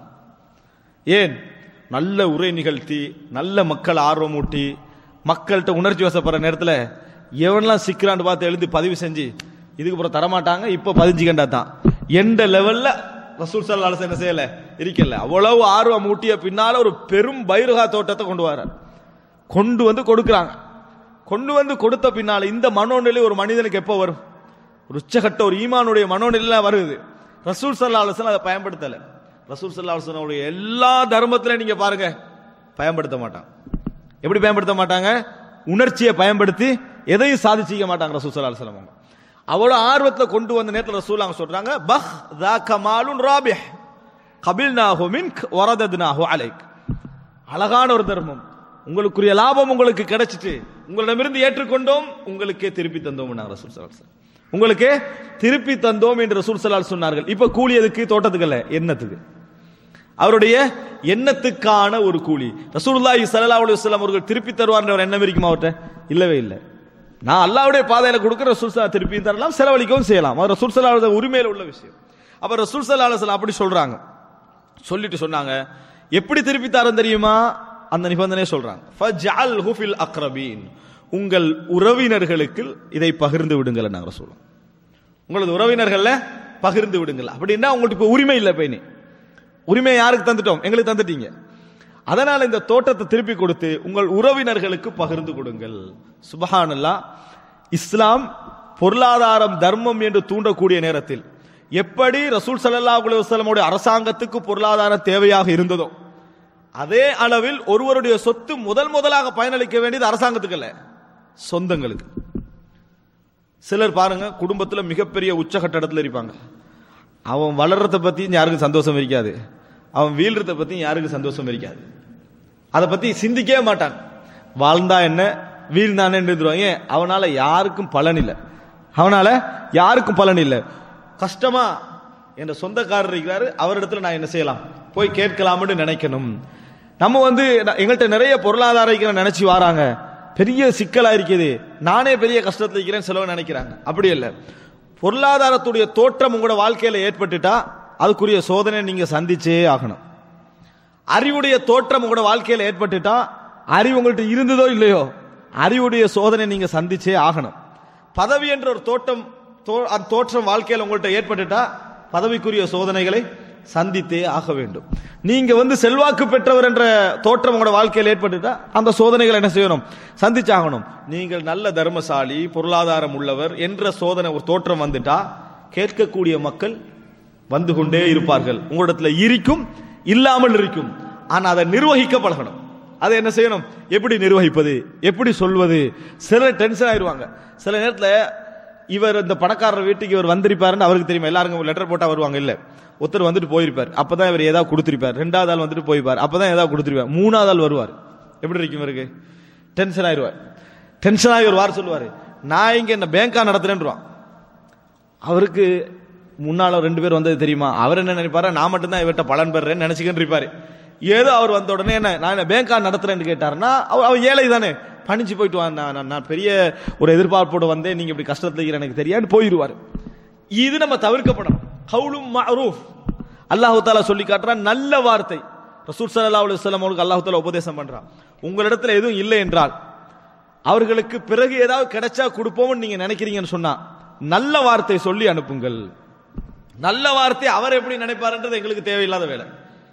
ஏன், நல்ல உரை நிகழ்த்தி, நல்ல மக்கள் ஆர்வமூட்டி, மக்கள்கிட்ட உணர்ச்சி வசப்படுற நேரத்தில் எவனெல்லாம் சிக்கிறான்னு பார்த்து எழுதி பதிவு செஞ்சு இதுக்கு அப்புறம் தரமாட்டாங்க, இப்ப 15 கண்டா தான் எந்த லெவல்ல ரசூல் ஸல்லல்லாஹு அலைஹி வஸல்லம் என்ன செய்யல, இருக்கல. அவ்வளவு ஆர்வம் ஊட்டிய பின்னால ஒரு பெரும் பைருகா தோட்டத்தை கொண்டு வரார். கொண்டு வந்து கொடுக்குறாங்க. கொண்டு வந்து கொடுத்த பின்னால இந்த மனோநிலை ஒரு மனிதனுக்கு எப்போ வரும்? ஒரு உச்சகட்ட ஒரு ஈமானுடைய மனோநிலை வருது. ரசூல் ஸல்லல்லாஹு அலைஹி வஸல்லம் அதை பயன்படுத்தல. ரசூல் ஸல்லல்லாஹு அலைஹி வஸல்லம் எல்லா தர்மத்திலும் நீங்க பாருங்க பயன்படுத்த மாட்டாங்க. எப்படி பயன்படுத்த மாட்டாங்க? உணர்ச்சியை பயன்படுத்தி எதையும் சாதிச்சிக்க மாட்டாங்க ரசூல் ஸல்லல்லாஹு அலைஹி வஸல்லம். அவ்வளவு ஆர்வத்தில் கொண்டு வந்த நேரத்தில் ரசூல் அவங்க சொல்றாங்க, பஹ் ذاك مال رابح قبلناه منك ورددناه عليك. அழகான ஒரு தர்மம், உங்களுக்குரிய லாபம் உங்களுக்கு கிடைச்சிட்டு உங்களிடமிருந்து ஏற்றுக்கொண்டோம், உங்களுக்கே திருப்பி தந்தோம் ரசூல் ஸல்லல்லாஹு அலைஹி வஸல்லம். உங்களுக்கே திருப்பி தந்தோம் என்று ரசூல் ஸல்லல்லாஹு அலைஹி வஸல்லம் சொன்னார்கள். இப்ப கூலி எதுக்கு? தோட்டத்துக்கு அல்ல, எண்ணத்துக்கு. அவருடைய எண்ணத்துக்கான ஒரு கூலி. ரசூலுல்லாஹி ஸல்லல்லாஹு அலைஹி வஸல்லம் அவர்கள் திருப்பி தருவார் ஒரு எண்ணம் இருக்குமா அவர்கிட்ட? இல்லவே இல்லை. நான் அல்லாஹ்வுடைய பாதையில கொடுக்கிற ரசூல் ஸல்லல்லாஹு திருப்பி தரலாம், செலவழிக்கவும் செய்யலாம். அது ரசூல் ஸல்லல்லாஹு அலைஹி வஸல்லம் உரிமையில உள்ள விஷயம். அப்ப ரசூல் ஸல்லல்லாஹு அலைஹி வஸல்லம் அப்படி சொல்றாங்க. சொல்லிட்டு சொன்னாங்க, எப்படி திருப்பி தரேன் தெரியுமா? அந்த நிபந்தனையை சொல்றாங்க, ஃபஜஅல்ஹு ஃபில் அக்ரபீன். உங்கள் உறவினர்களுக்கு இதை பகிர்ந்து விடுங்கள். நாங்கள் சொல்றோம், உங்களது உறவினர்கள்ல பகிர்ந்து விடுங்கள். அப்படின்னா உங்களுக்கு இப்ப உரிமை இல்லை. பயணி உரிமை யாருக்கு தந்துட்டோம்? எங்களுக்கு தந்துட்டீங்க. அதனால இந்த தோட்டத்தை திருப்பி கொடுத்து உங்கள் உறவினர்களுக்கு பகிர்ந்து கொடுங்கள். சுப்ஹானல்லாஹ். இஸ்லாம் பொருளாதாரம் தர்மம் என்று தூண்டக்கூடிய நேரத்தில் எப்படி ரசூல் ஸல்லல்லாஹு அலைஹி வஸல்லம் அரசாங்கத்துக்கு பொருளாதார தேவையாக இருந்ததோ அதே அளவில் ஒருவருடைய சொத்து முதலாக பயனளிக்க வேண்டியது அரசாங்கத்துக்கு அல்ல, சொந்தங்களுக்கு. சிலர் பாருங்க, குடும்பத்தில் மிகப்பெரிய உச்சகட்ட இடத்துல இருப்பாங்க. அவன் வளர்றத பத்தி யாருக்கும் சந்தோஷம் இருக்காது, அவன் வீழ்றத பத்தி யாருக்கும் சந்தோஷம் இருக்காது. அதை பத்தி சிந்திக்கவே மாட்டான். வாழ்ந்தா என்ன, வீழ்ந்தானே இருந்துருவாங்க. அவனால யாருக்கும் பலன் இல்லை, அவனால யாருக்கும் பலன் இல்லை. கஷ்டமா என்ற சொந்தக்காரர் இருக்கிறாரு, அவரிடத்துல நான் என்ன செய்யலாம், போய் கேட்கலாம்னு நினைக்கணும். நம்ம எங்கள்கிட்ட நிறைய பொருளாதாரம் நினைச்சு வராங்க, பெரிய சிக்கலா இருக்குது, நானே பெரிய கஷ்டத்தில் இருக்கிறேன் செலவு நினைக்கிறாங்க. அப்படி இல்லை. பொருளாதாரத்துடைய தோற்றம் உங்களோட வாழ்க்கையில ஏற்பட்டுட்டா அதுக்குரிய சோதனை நீங்க சந்திச்சே ஆகணும். அறிவுடைய தோற்றம் உங்களோட வாழ்க்கையில ஏற்பட்டுட்டா, அறிவு உங்கள்கிட்ட இருந்ததோ இல்லையோ, அறிவுடைய சோதனை நீங்க சந்திச்சே ஆகணும். பதவி என்ற ஒரு தோற்றம் வாழ்க்கையில் உங்கள்கிட்ட ஏற்பட்டுட்டா பதவிக்குரிய சோதனைகளை சந்தித்தே ஆக வேண்டும். நீங்க செல்வாக்கு பெற்றவர் என்ற தோற்றம் உங்களோட வாழ்க்கையில் ஏற்பட்டுட்டா அந்த சோதனைகளை என்ன செய்யணும், சந்திச்சாகணும். நீங்கள் நல்ல தர்மசாலி, பொருளாதாரம் உள்ளவர் என்ற சோதனை ஒரு தோற்றம் வந்துட்டா கேட்கக்கூடிய மக்கள் வந்து கொண்டே இருப்பார்கள். உங்களிடத்துல இருக்கும், இல்லாமல் இருக்கும். ஆனா அதை நிர்வகிக்க பழகணும். அதை என்ன செய்யணும், எப்படி நிர்வகிப்பது, எப்படி சொல்வது. சில டென்ஷன் ஆயிடுவாங்க. சில நேரத்தில் இவர் இந்த பணக்காரர் வீட்டுக்கு இவர் வந்திருப்பாருன்னு அவருக்கு தெரியுமா, எல்லாருக்கும் லெட்டர் போட்டா வருவாங்க. இல்ல, ஒருத்தர் வந்துட்டு போயிருப்பார், அப்பதான் இவர் ஏதாவது கொடுத்திருப்பார். ரெண்டாவது ஆள் வந்துட்டு போயிருப்பார், அப்பதான் ஏதாவது கொடுத்திருப்பார். மூணாவது ஆள் வருவார். எப்படி இருக்கும் இவருக்கு? டென்ஷன் ஆயிடுவார். டென்ஷன் ஆகி ஒரு வாரம் சொல்லுவாரு, நான் இங்க என்ன பேங்கா நடத்துறேன்றான். அவருக்கு முன்னால 2 பேர் வந்தது தெரியுமா, அவர் என்ன நினைப்பாரு, நான் மட்டும்தான் இவர்கிட்ட பலன் பெறேன்னு நினைச்சுக்கிட்டு இருப்பாரு. ஏதோ அவர் வந்த உடனே என்ன நான் பேங்கா நடத்துறேன்னு கேட்டாருன்னா அவர் ஏழை தானே, பணிச்சு போயிட்டு நான் பெரிய ஒரு எதிர்பார்ப்போடு வந்தேன், நீங்க இப்படி கஷ்டத்துல இருக்கிற எனக்கு தெரியாது போயிடுவார். இது நம்ம தவிர்க்கப்படணும். கவுலும் மஅரூஃப் அல்லாஹ் தஆலா சொல்லி காட்டுறான், நல்ல வார்த்தை. ரசூல் ஸல்லல்லாஹு அலைஹி வஸல்லம் அவங்களுக்கு அல்லாஹ் தஆலா உபதேசம் பண்றான், உங்களிடத்துல எதுவும் இல்லை என்றால் அவர்களுக்கு பிறகு ஏதாவது கிடைச்சா கொடுப்போம்னு நீங்க நினைக்கிறீங்கன்னு சொன்னா நல்ல வார்த்தை சொல்லி அனுப்புங்கள். நல்ல வார்த்தை அவர் எப்படி நினைப்பாருன்றது எங்களுக்கு தேவையில்லாத வேலை,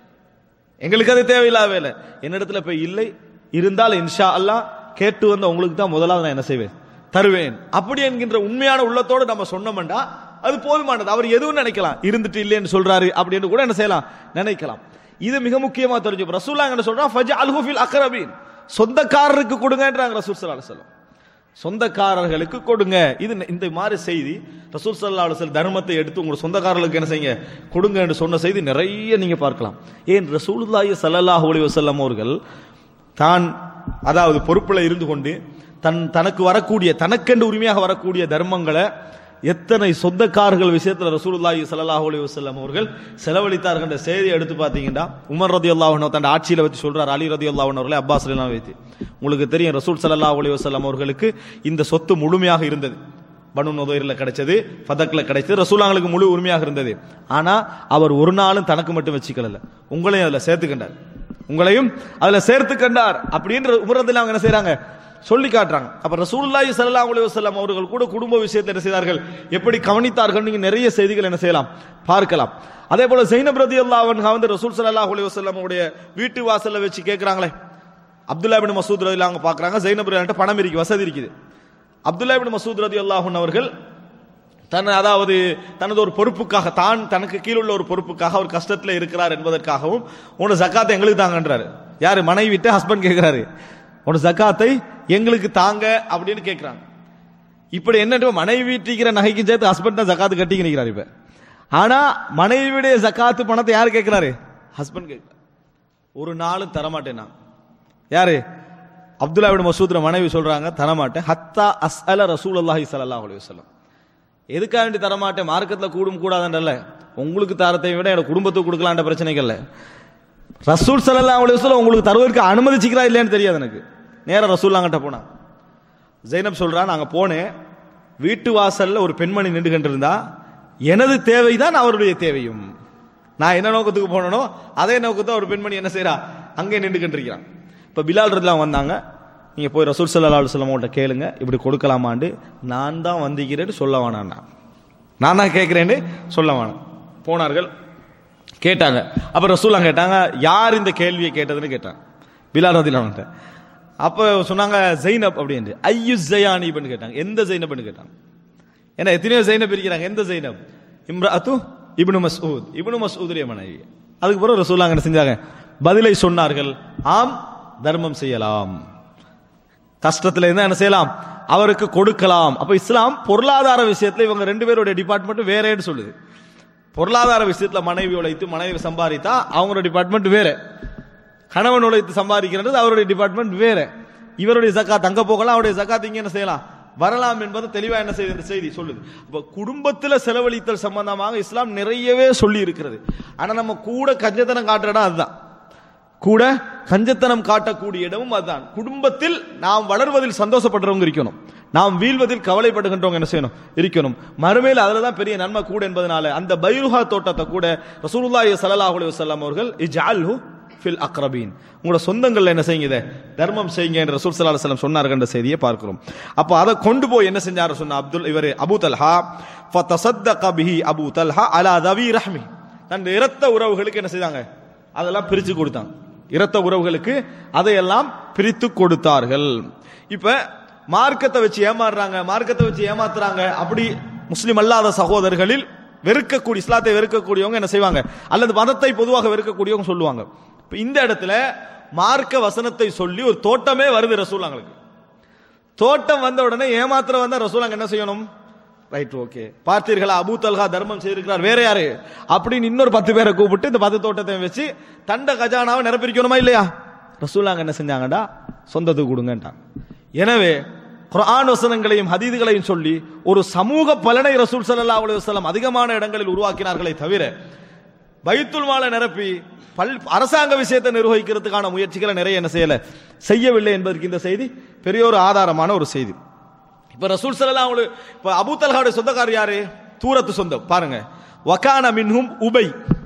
எங்களுக்கு அது தேவையில்லாத வேலை. என்னிடத்துல போய் இல்லை, இருந்தால் இன்ஷா அல்லாஹ் கேட்டு வந்த உங்களுக்கு தான் முதலாவது நான் என்ன செய்வேன், தருவேன். அப்படி என்கின்ற உண்மையான உள்ளத்தோடு நம்ம சொன்னோம்டா அது போதுமானது. அவர் எதுவும் நினைக்கலாம், இருந்துட்டு இல்லைன்னு சொல்றாரு அப்படின்னு கூட என்ன செய்யலாம், நினைக்கலாம். இது மிக முக்கியமா தெரிஞ்சு ரசூலுல்லாஹ் என்ன சொல்றான், ஃபஜஅல்ஹு ஃபில் அக்ரபீன். சொந்தக்காரருக்கு கொடுங்கன்றாங்க ரசூல் ஸல்லல்லாஹு அலைஹி வஸல்லம். சொந்தக்காரர்களுக்கு கொடுங்க. இது இந்த மாதிரி செய்தி ரசூல் ஸல்லல்லாஹு அலைஹி வஸல்லம் தர்மத்தை எடுத்து உங்க சொந்தக்காரர்களுக்கு என்ன செய்யுங்க, கொடுங்க என்று சொன்ன செய்தி நிறைய நீங்க பார்க்கலாம். ஏன் ரசூலுல்லாஹி ஸல்லல்லாஹு அலைஹி வஸல்லம் அவர்கள் தான் அதாவது பொறுப்புல இருந்து கொண்டு தனக்கு வரக்கூடிய தனக்கென்று உரிமையாக வரக்கூடிய தர்மங்களை எத்தனை சொந்தக்காரர்கள் விஷயத்தில் ரசூலுல்லாஹி ஸல்லல்லாஹு அலைஹி வஸல்லம் அவர்கள் செலவழித்தார்கள் என்ற செய்தியை எடுத்து பார்த்தீங்கன்னா, உமர் ரலியல்லாஹு அன்ஹு தன் ஆட்சியில வச்சு சொல்றார், அலி ரலியல்லாஹு அன்ஹு அவர்களை அப்பாஸ் ரலியல்லாஹு வைத்து. உங்களுக்கு தெரியும், ரசூல் ஸல்லல்லாஹு அலைஹி வஸல்லம் அவர்களுக்கு இந்த சொத்து முழுமையாக இருந்தது. பனு நுதைர்ல கிடைச்சது, ஃபதக்ல கிடைச்சது, ரசூலுல்லாஹ்வுக்கு முழு உரிமையாக இருந்தது. ஆனா அவர் ஒரு நாளும் தனக்கு மட்டும் வச்சுக்கல, உங்களையும் அதுல சேர்த்துக்கண்டார், உங்களையும் அதுல சேர்த்து கண்டார். அப்படின்ற உமர் ரலியல்லாஹு என்ன செய்றாங்க, சொல்லி காட்டுறாங்க. அப்ப ரசூலுல்லாஹி ஸல்லல்லாஹு அலைஹி வஸல்லம் அவர்கள் கூட குடும்ப விஷயத்தை என்ன செய்தார்கள், எப்படி கவனித்தார்கள், நீங்க நிறைய செய்திகள் என்ன செய்யலாம், பார்க்கலாம். அதே போல ஸைனப் ரலியல்லாஹு அன்ஹா வந்து ரசூல் ஸல்லல்லாஹு அலைஹி வஸல்லம் உடைய வீட்டு வாசல்ல வச்சு கேட்கறாங்களே, அப்துல்லா இப்னு மஸ்ஊத் ரலியல்லாஹு அன்ஹு பார்க்கறாங்க, ஸைனப் ரலியல்லாஹு பணம் இருக்கு, வசதி இருக்குது. அப்துல்லா இப்னு மஸ்ஊத் ரலியல்லாஹு அன்ஹு அவர்கள் அதாவது தனது ஒரு பொறுப்புக்காக, தனக்கு கீழே உள்ள ஒரு பொறுப்புக்காக அவர் கஷ்டத்தில் இருக்கிறார் என்பதற்காகவும் உன ஜக்காத்தை எங்களுக்கு தாங்கன்றாரு. யாரு? மனைவி விட்டு ஹஸ்பண்ட் கேட்கிறாரு, உன ஜக்காத்தை எங்களுக்கு தாங்க அப்படின்னு கேட்கிறாங்க. இப்படி என்ன, மனைவி வீட்டிக்கிற நகைக்கு சேர்த்து ஹஸ்பண்ட் தான் ஜக்காத்து கட்டி நிற்கிறார். இப்ப ஆனா மனைவியுடைய ஜக்காத்து பணத்தை யாரு கேட்கிறாரு? ஹஸ்பண்ட் கேட்கிறார். ஒரு நாளும் தரமாட்டேன் நான். யாரு? அப்துல்லா இப்னு மஸ்ஊத் மனைவி சொல்றாங்க, தரமாட்டேன். ஹத்தா அஸ்அல ரசூலுல்லாஹி ஸல்லல்லாஹு அலைஹி வஸல்லம். எதுக்காக வேண்டி தரமாட்டேன்? மார்க்கத்தில் கூடும் கூடாதுன்றல்ல, உங்களுக்கு தரத்தை விட என்னோட குடும்பத்துக்கு கொடுக்கலான்ற பிரச்சனைகள்ல ரசூல் ஸல்லல்லாஹு அலைஹி வஸல்லம் உங்களுக்கு தருவதற்கு அனுமதிச்சிக்கிறா இல்லையான்னு தெரியாது எனக்கு. நேரா ரசூலுல்லாஹ்கிட்ட போனா ஜைனப் சொல்றா, நாங்க போனேன், வீட்டு வாசல்ல ஒரு பெண்மணி நின்று கண்டிருந்தா, எனது தேவைதான் அவருடைய தேவையும். நான் என்ன நோக்கத்துக்கு போனனோ அதே நோக்கத்தை ஒரு பெண்மணி என்ன செய்யறா, அங்கே நின்று கண்டிருக்கிறான். இப்ப பிலால் ரலியல்லாஹு வந்தாங்க, நீங்க போய் ரசூல் ஸல்லல்லாஹு அலைஹி வஸல்லம் கிட்ட கேளுங்க, இப்படி கொடுக்கலாமான்னு. நான் தான் வந்திக்கிறேன்னு சொல்ல வேணாம், நான் தான் கேட்கிறேன்னு சொல்ல வேணாம். போனார்கள், கேட்டாங்க. அப்ப ரசூலுல்லாஹ் கேட்டாங்க, யார் இந்த கேள்வியை கேட்டதுன்னு கேட்டாங்க பிலால் ரலியல்லாஹு அன்ஹு. அப்ப சொன்னாங்க ஸைனப் அப்படின்னு. ஐயு ஸயானிப்னு கேட்டாங்க, எந்த ஸைனப்னு கேட்டாங்க. ஏன்னா எத்தனையோ ஸைனப் இருக்கிறாங்க, எந்த ஸைனப்? இம்ராஅத்து இப்னு மஸ்ஊத், இப்னு மஸ்ஊதுடைய மனைவி. அதுக்கு பிறகு ரசூலுல்லாஹ் என்ன செஞ்சாங்க, பதிலை சொன்னார்கள், ஆம் தர்மம் செய்யலாம், கஷ்டத்துல இருந்தா என்ன செய்யலாம், அவருக்கு கொடுக்கலாம். அப்ப இஸ்லாம் பொருளாதார விஷயத்துல இவங்க ரெண்டு பேருடைய டிபார்ட்மெண்ட் வேறேன்னு சொல்லுது. பொருளாதார விஷயத்துல மனைவி உழைத்து மனைவி சம்பாதித்தா அவங்களோட டிபார்ட்மெண்ட் வேற, கணவன் உழைத்து சம்பாதிக்கிறது அவருடைய டிபார்ட்மெண்ட் வேற. இவருடைய ஜக்காத் அங்க போகலாம், அவருடைய ஜக்காத் இங்க என்ன செய்யலாம், வரலாம் என்பது தெளிவா என்ன செய்யுது, இந்த செய்தி சொல்லுது. அப்ப குடும்பத்தில் செலவழித்தல் சம்பந்தமாக இஸ்லாம் நிறையவே சொல்லி இருக்கிறது. ஆனா நம்ம கூட கஞ்சத்தனம் காட்டுற இடம் அதுதான், கூட கஞ்சத்தனம் காட்டக்கூடிய இடமும் அதுதான். குடும்பத்தில் நாம் வளர்வதில் சந்தோஷப்படுறவங்க இருக்கணும், நாம் வீழ்வதில் கவலைப்படுகின்றவங்க என்ன செய்யணும், இருக்கணும். மறுமையில் அதுல தான் பெரிய நன்மை கூட என்பதனால அந்த பைருஹா தோட்டத்தை கூட ரசூலுல்லாஹி ஸல்லல்லாஹு அலைஹி வஸல்லம் அவர்கள் இஜ்அல்ஹு ஃபில் அக்ரபீன், உங்களோட சொந்தங்கள்ல என்ன செய்யுங்க, தர்மம் செய்யுங்க என்று ரசூல் ஸல்லல்லாஹு அலைஹி வஸல்லம் சொன்னார்கள் என்ற செய்தியை பார்க்கிறோம். அப்ப அதை கொண்டு போய் என்ன செஞ்சார் சொன்ன இவர் அபூ தல்ஹா, ஃபதஸத்தக பிஹி அபூ தல்ஹா அலா தவி ரஹ்மி, தன் இரத்த உறவுகளுக்கு என்ன செய்தாங்க, அதெல்லாம் பிரிச்சு கொடுத்தாங்க. இரத்த உறவுகளுக்கு அதையெல்லாம் பிரித்து கொடுத்தார்கள். இப்ப மார்க்கத்தை வச்சு ஏமாறுறாங்க, மார்க்கத்தை வச்சு ஏமாத்துறாங்க, அப்படி முஸ்லிம் அல்லாத சகோதரர்களில் வெறுக்கக்கூடிய, இஸ்லாத்தை வெறுக்கக்கூடியவங்க என்ன செய்வாங்க, அல்லது மதத்தை பொதுவாக வெறுக்கக்கூடியவங்க சொல்லுவாங்க. இப்ப இந்த இடத்துல மார்க்க வசனத்தை சொல்லி ஒரு தோட்டமே வருது ரசூலுல்லாஹ்களுக்கு. தோட்டம் வந்த உடனே ஏமாத்திர வந்தா ரசூலுல்லாஹ் என்ன செய்யணும், ரைட் ஓகே பார்த்தீர்களா அபூ தல்ஹா தர்மம் செய்திருக்கிறார், வேற யாரு அப்படின்னு இன்னொரு 10 பேரை கூப்பிட்டு இந்த 10 தோட்டத்தை வச்சு தண்ட கஜானாவை நிரப்பிக்கணுமா இல்லையா? ரசூலுல்லாஹ் என்ன செஞ்சாங்கடா, சொந்தத்துக்கு கொடுங்கன்றாங்க. எனவே குர்ஆன் வசனங்களையும் ஹதீதுகளையும் சொல்லி ஒரு சமூக பலனை ரசூல் ஸல்லல்லாஹு அலைஹி வஸல்லம் அதிகமான இடங்களில் உருவாக்கினார்களே தவிர பைத்துல் மாலை நிரப்பி அரசாங்க விஷயத்தை நிர்வகிக்கிறதுக்கான முயற்சிகளை நிறைய என்ன செய்யவில்லை என்பதற்கு இந்த செய்தி பெரிய ஒரு ஆதாரமான ஒரு செய்தி. இப்ப ரசூல் ஸல்லல்லாஹு அலைஹி இப்ப அபூ தல்ஹாவுடைய சொந்தக்காரர் யாரு, தூரத்து சொந்தம் பாருங்க. வகான மின்ஹும் உபை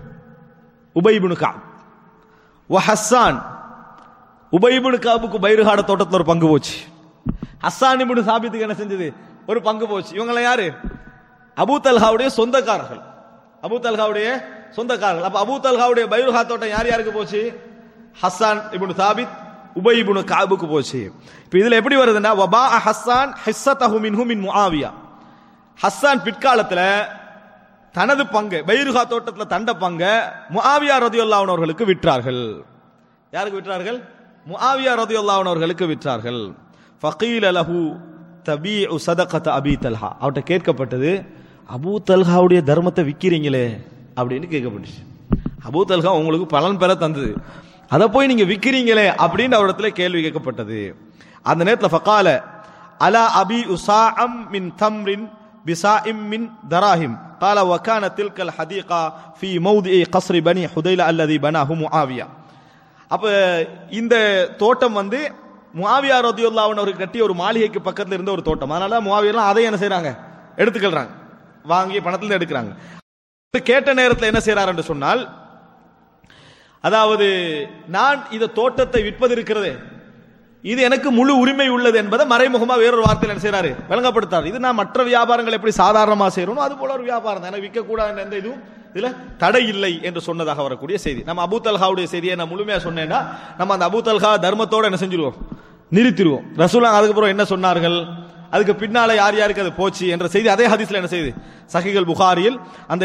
இப்னு கஅப் வ ஹஸ்ஸான். உபை இப்னு கஅபுக்கு பைருஹாட தோட்டத்துல ஒரு பங்கு போச்சு, ஹஸ்ஸான் இப்னு சாபித்துக்கு என்ன செஞ்சது, ஒரு பங்கு போச்சு. இவங்க யாரு, அபூ தல்ஹாவுடைய சொந்தக்காரர்கள், அபூ தல்ஹாவுடைய சொந்தக்காரர்கள். அப்ப அபூ தல்ஹாவுடைய பைருஹா தோட்டம் யார் யாருக்கு போச்சு, ஹஸ்ஸான் இப்னு சாபித் உபை இப்னு கஅபுக்கு போச்சு. இப்ப இதுல எப்படி வருதுன்னா, வபா ஹஸ்ஸான் ஹிஸ்ஸதஹு மின்ஹு மின் முஆவியா, ஹஸ்ஸான் பிற்காலத்துல தனது பங்கு பைருஹா தோட்டத்துல தண்ட பங்க முஆவியா ரலியல்லாஹு அன்ஹு அவர்களுக்கு விற்றார்கள். யாருக்கு விற்றார்கள், முஆவியா ரலியல்லாஹு அன்ஹு அவர்களுக்கு விற்றார்கள். ஃபகீல லஹு தபீஉ ஸதகத அபீ தல்ஹா, அவர்ட்ட கேட்கப்பட்டது, அபூ தல்ஹாவுடைய தர்மத்தை விக்கிறீங்களே அப்படின்னு கேட்கப்பட்டுச்சு. அபூ தல்ஹா உங்களுக்கு பலன் பெற தந்தது, அதை போய் நீங்க விக்கிறீங்களே அப்படின்னு அவரிடத்துல கேள்வி கேட்கப்பட்டது. அந்த நேரத்தில் ஃபகால அலா அபி உசாஅம் மின் தம்ரின் பிசாஇம் மின் தராஹிம் قال وكانت تلك الحديقه في موضع قصر بني حذيله الذي بناه معاويه. அப்ப இந்த தோட்டம் வந்து முஆவியா ரலியல்லாஹு அன்ஹு அவர்கள் கட்டிய ஒரு மாளிகைக்கு பக்கத்துல இருந்த ஒரு தோட்டம். அதனால முஆவியா அதை என்ன செய்றாங்க, எடுத்துக்கறாங்க, வாங்கி பணத்துல எடுக்கிறாங்க. கேட்ட நேரத்தில் என்ன செய்யறார் என்று சொன்னால், அதாவது நான் இந்த தோட்டத்தை விற்பது இருக்கிறதே இது எனக்கு முழு உரிமை உள்ளது என்பதை மறைமுகமா வேறொரு வார்த்தையில் என்ன செய்யறாரு, விளங்கப்படுத்தாரு. இது நான் மற்ற வியாபாரங்கள் எப்படி சாதாரணமா செய்யறோம் அது போல ஒரு வியாபாரம் தான், எனக்கு விற்க கூடாது எந்த இதுவும் இதுல தடை இல்லை என்று சொன்னதாக வரக்கூடிய செய்தி. நம்ம அபூ தல்ஹாவுடைய செய்தியை நான் முழுமையா சொன்னேன்னா நம்ம அந்த அபூ தல்ஹா தர்மத்தோட என்ன செஞ்சிருவோம், நிறுத்திடுவோம். ரசூலுல்லாஹ் அதுக்கப்புறம் என்ன சொன்னார்கள், அதுக்கு பின்னால யார் யாருக்கு அது போச்சு என்ற செய்தி அதே ஹதீஸ்ல என்ன செய்யுது, சஹீஹுல் புகாரியில் அந்த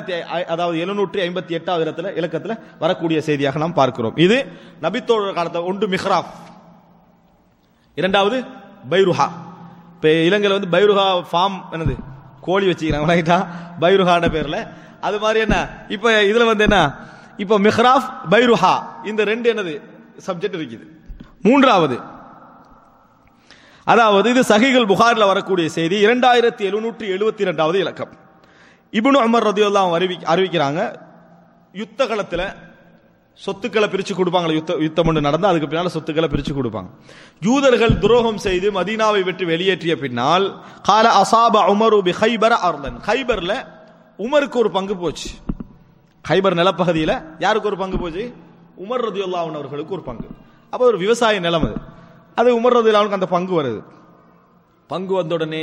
2758வது இலக்கத்துல வரக்கூடிய செய்தியாக நாம் பார்க்கிறோம். இது நபித்தோழர் காலத்தை ஒன்று மிஹ்ராப், இரண்டாவது பைருஹா. இப்ப இலங்கையில் வந்து பைருஹா ஃபார்ம் என்னது கோழி வச்சுக்கிறாங்க பைருஹான பேர்ல, அது மாதிரி என்ன இப்ப இதுல வந்து என்ன இப்ப மிஹ்ராப் பைருஹா இந்த ரெண்டு என்னது சப்ஜெக்ட் இருக்குது. மூன்றாவது அதாவது இது சஹீஹுல் புகாரில் வரக்கூடிய செய்தி 2772வது இலக்கம். இப்னு உமர் ரலியல்லாஹு அன்ஹு அறிவிக்கிறாங்க, யுத்த களத்துல சொத்துக்களை பிரிச்சு கொடுப்பாங்க. யுத்தம் ஒன்று நடந்தா அதுக்கு பின்னால சொத்துக்களை பிரிச்சு கொடுப்பாங்க. யூதர்கள் துரோகம் செய்து மதீனாவை விட்டு வெளியேற்றிய பின்னால் கால அசாப உமரு பி கைபர அர்தன், கைபர்ல உமருக்கு ஒரு பங்கு போச்சு. கைபர் நிலப்பகுதியில யாருக்கு ஒரு பங்கு போச்சு, உமர் ரலியல்லாஹு அன்ஹு அவர்களுக்கு ஒரு பங்கு. அப்ப ஒரு விவசாய நிலம் அது உமர் ரலியல்லாஹு அன்ஹுக்கு அந்த பங்கு வருது. பங்கு வந்த உடனே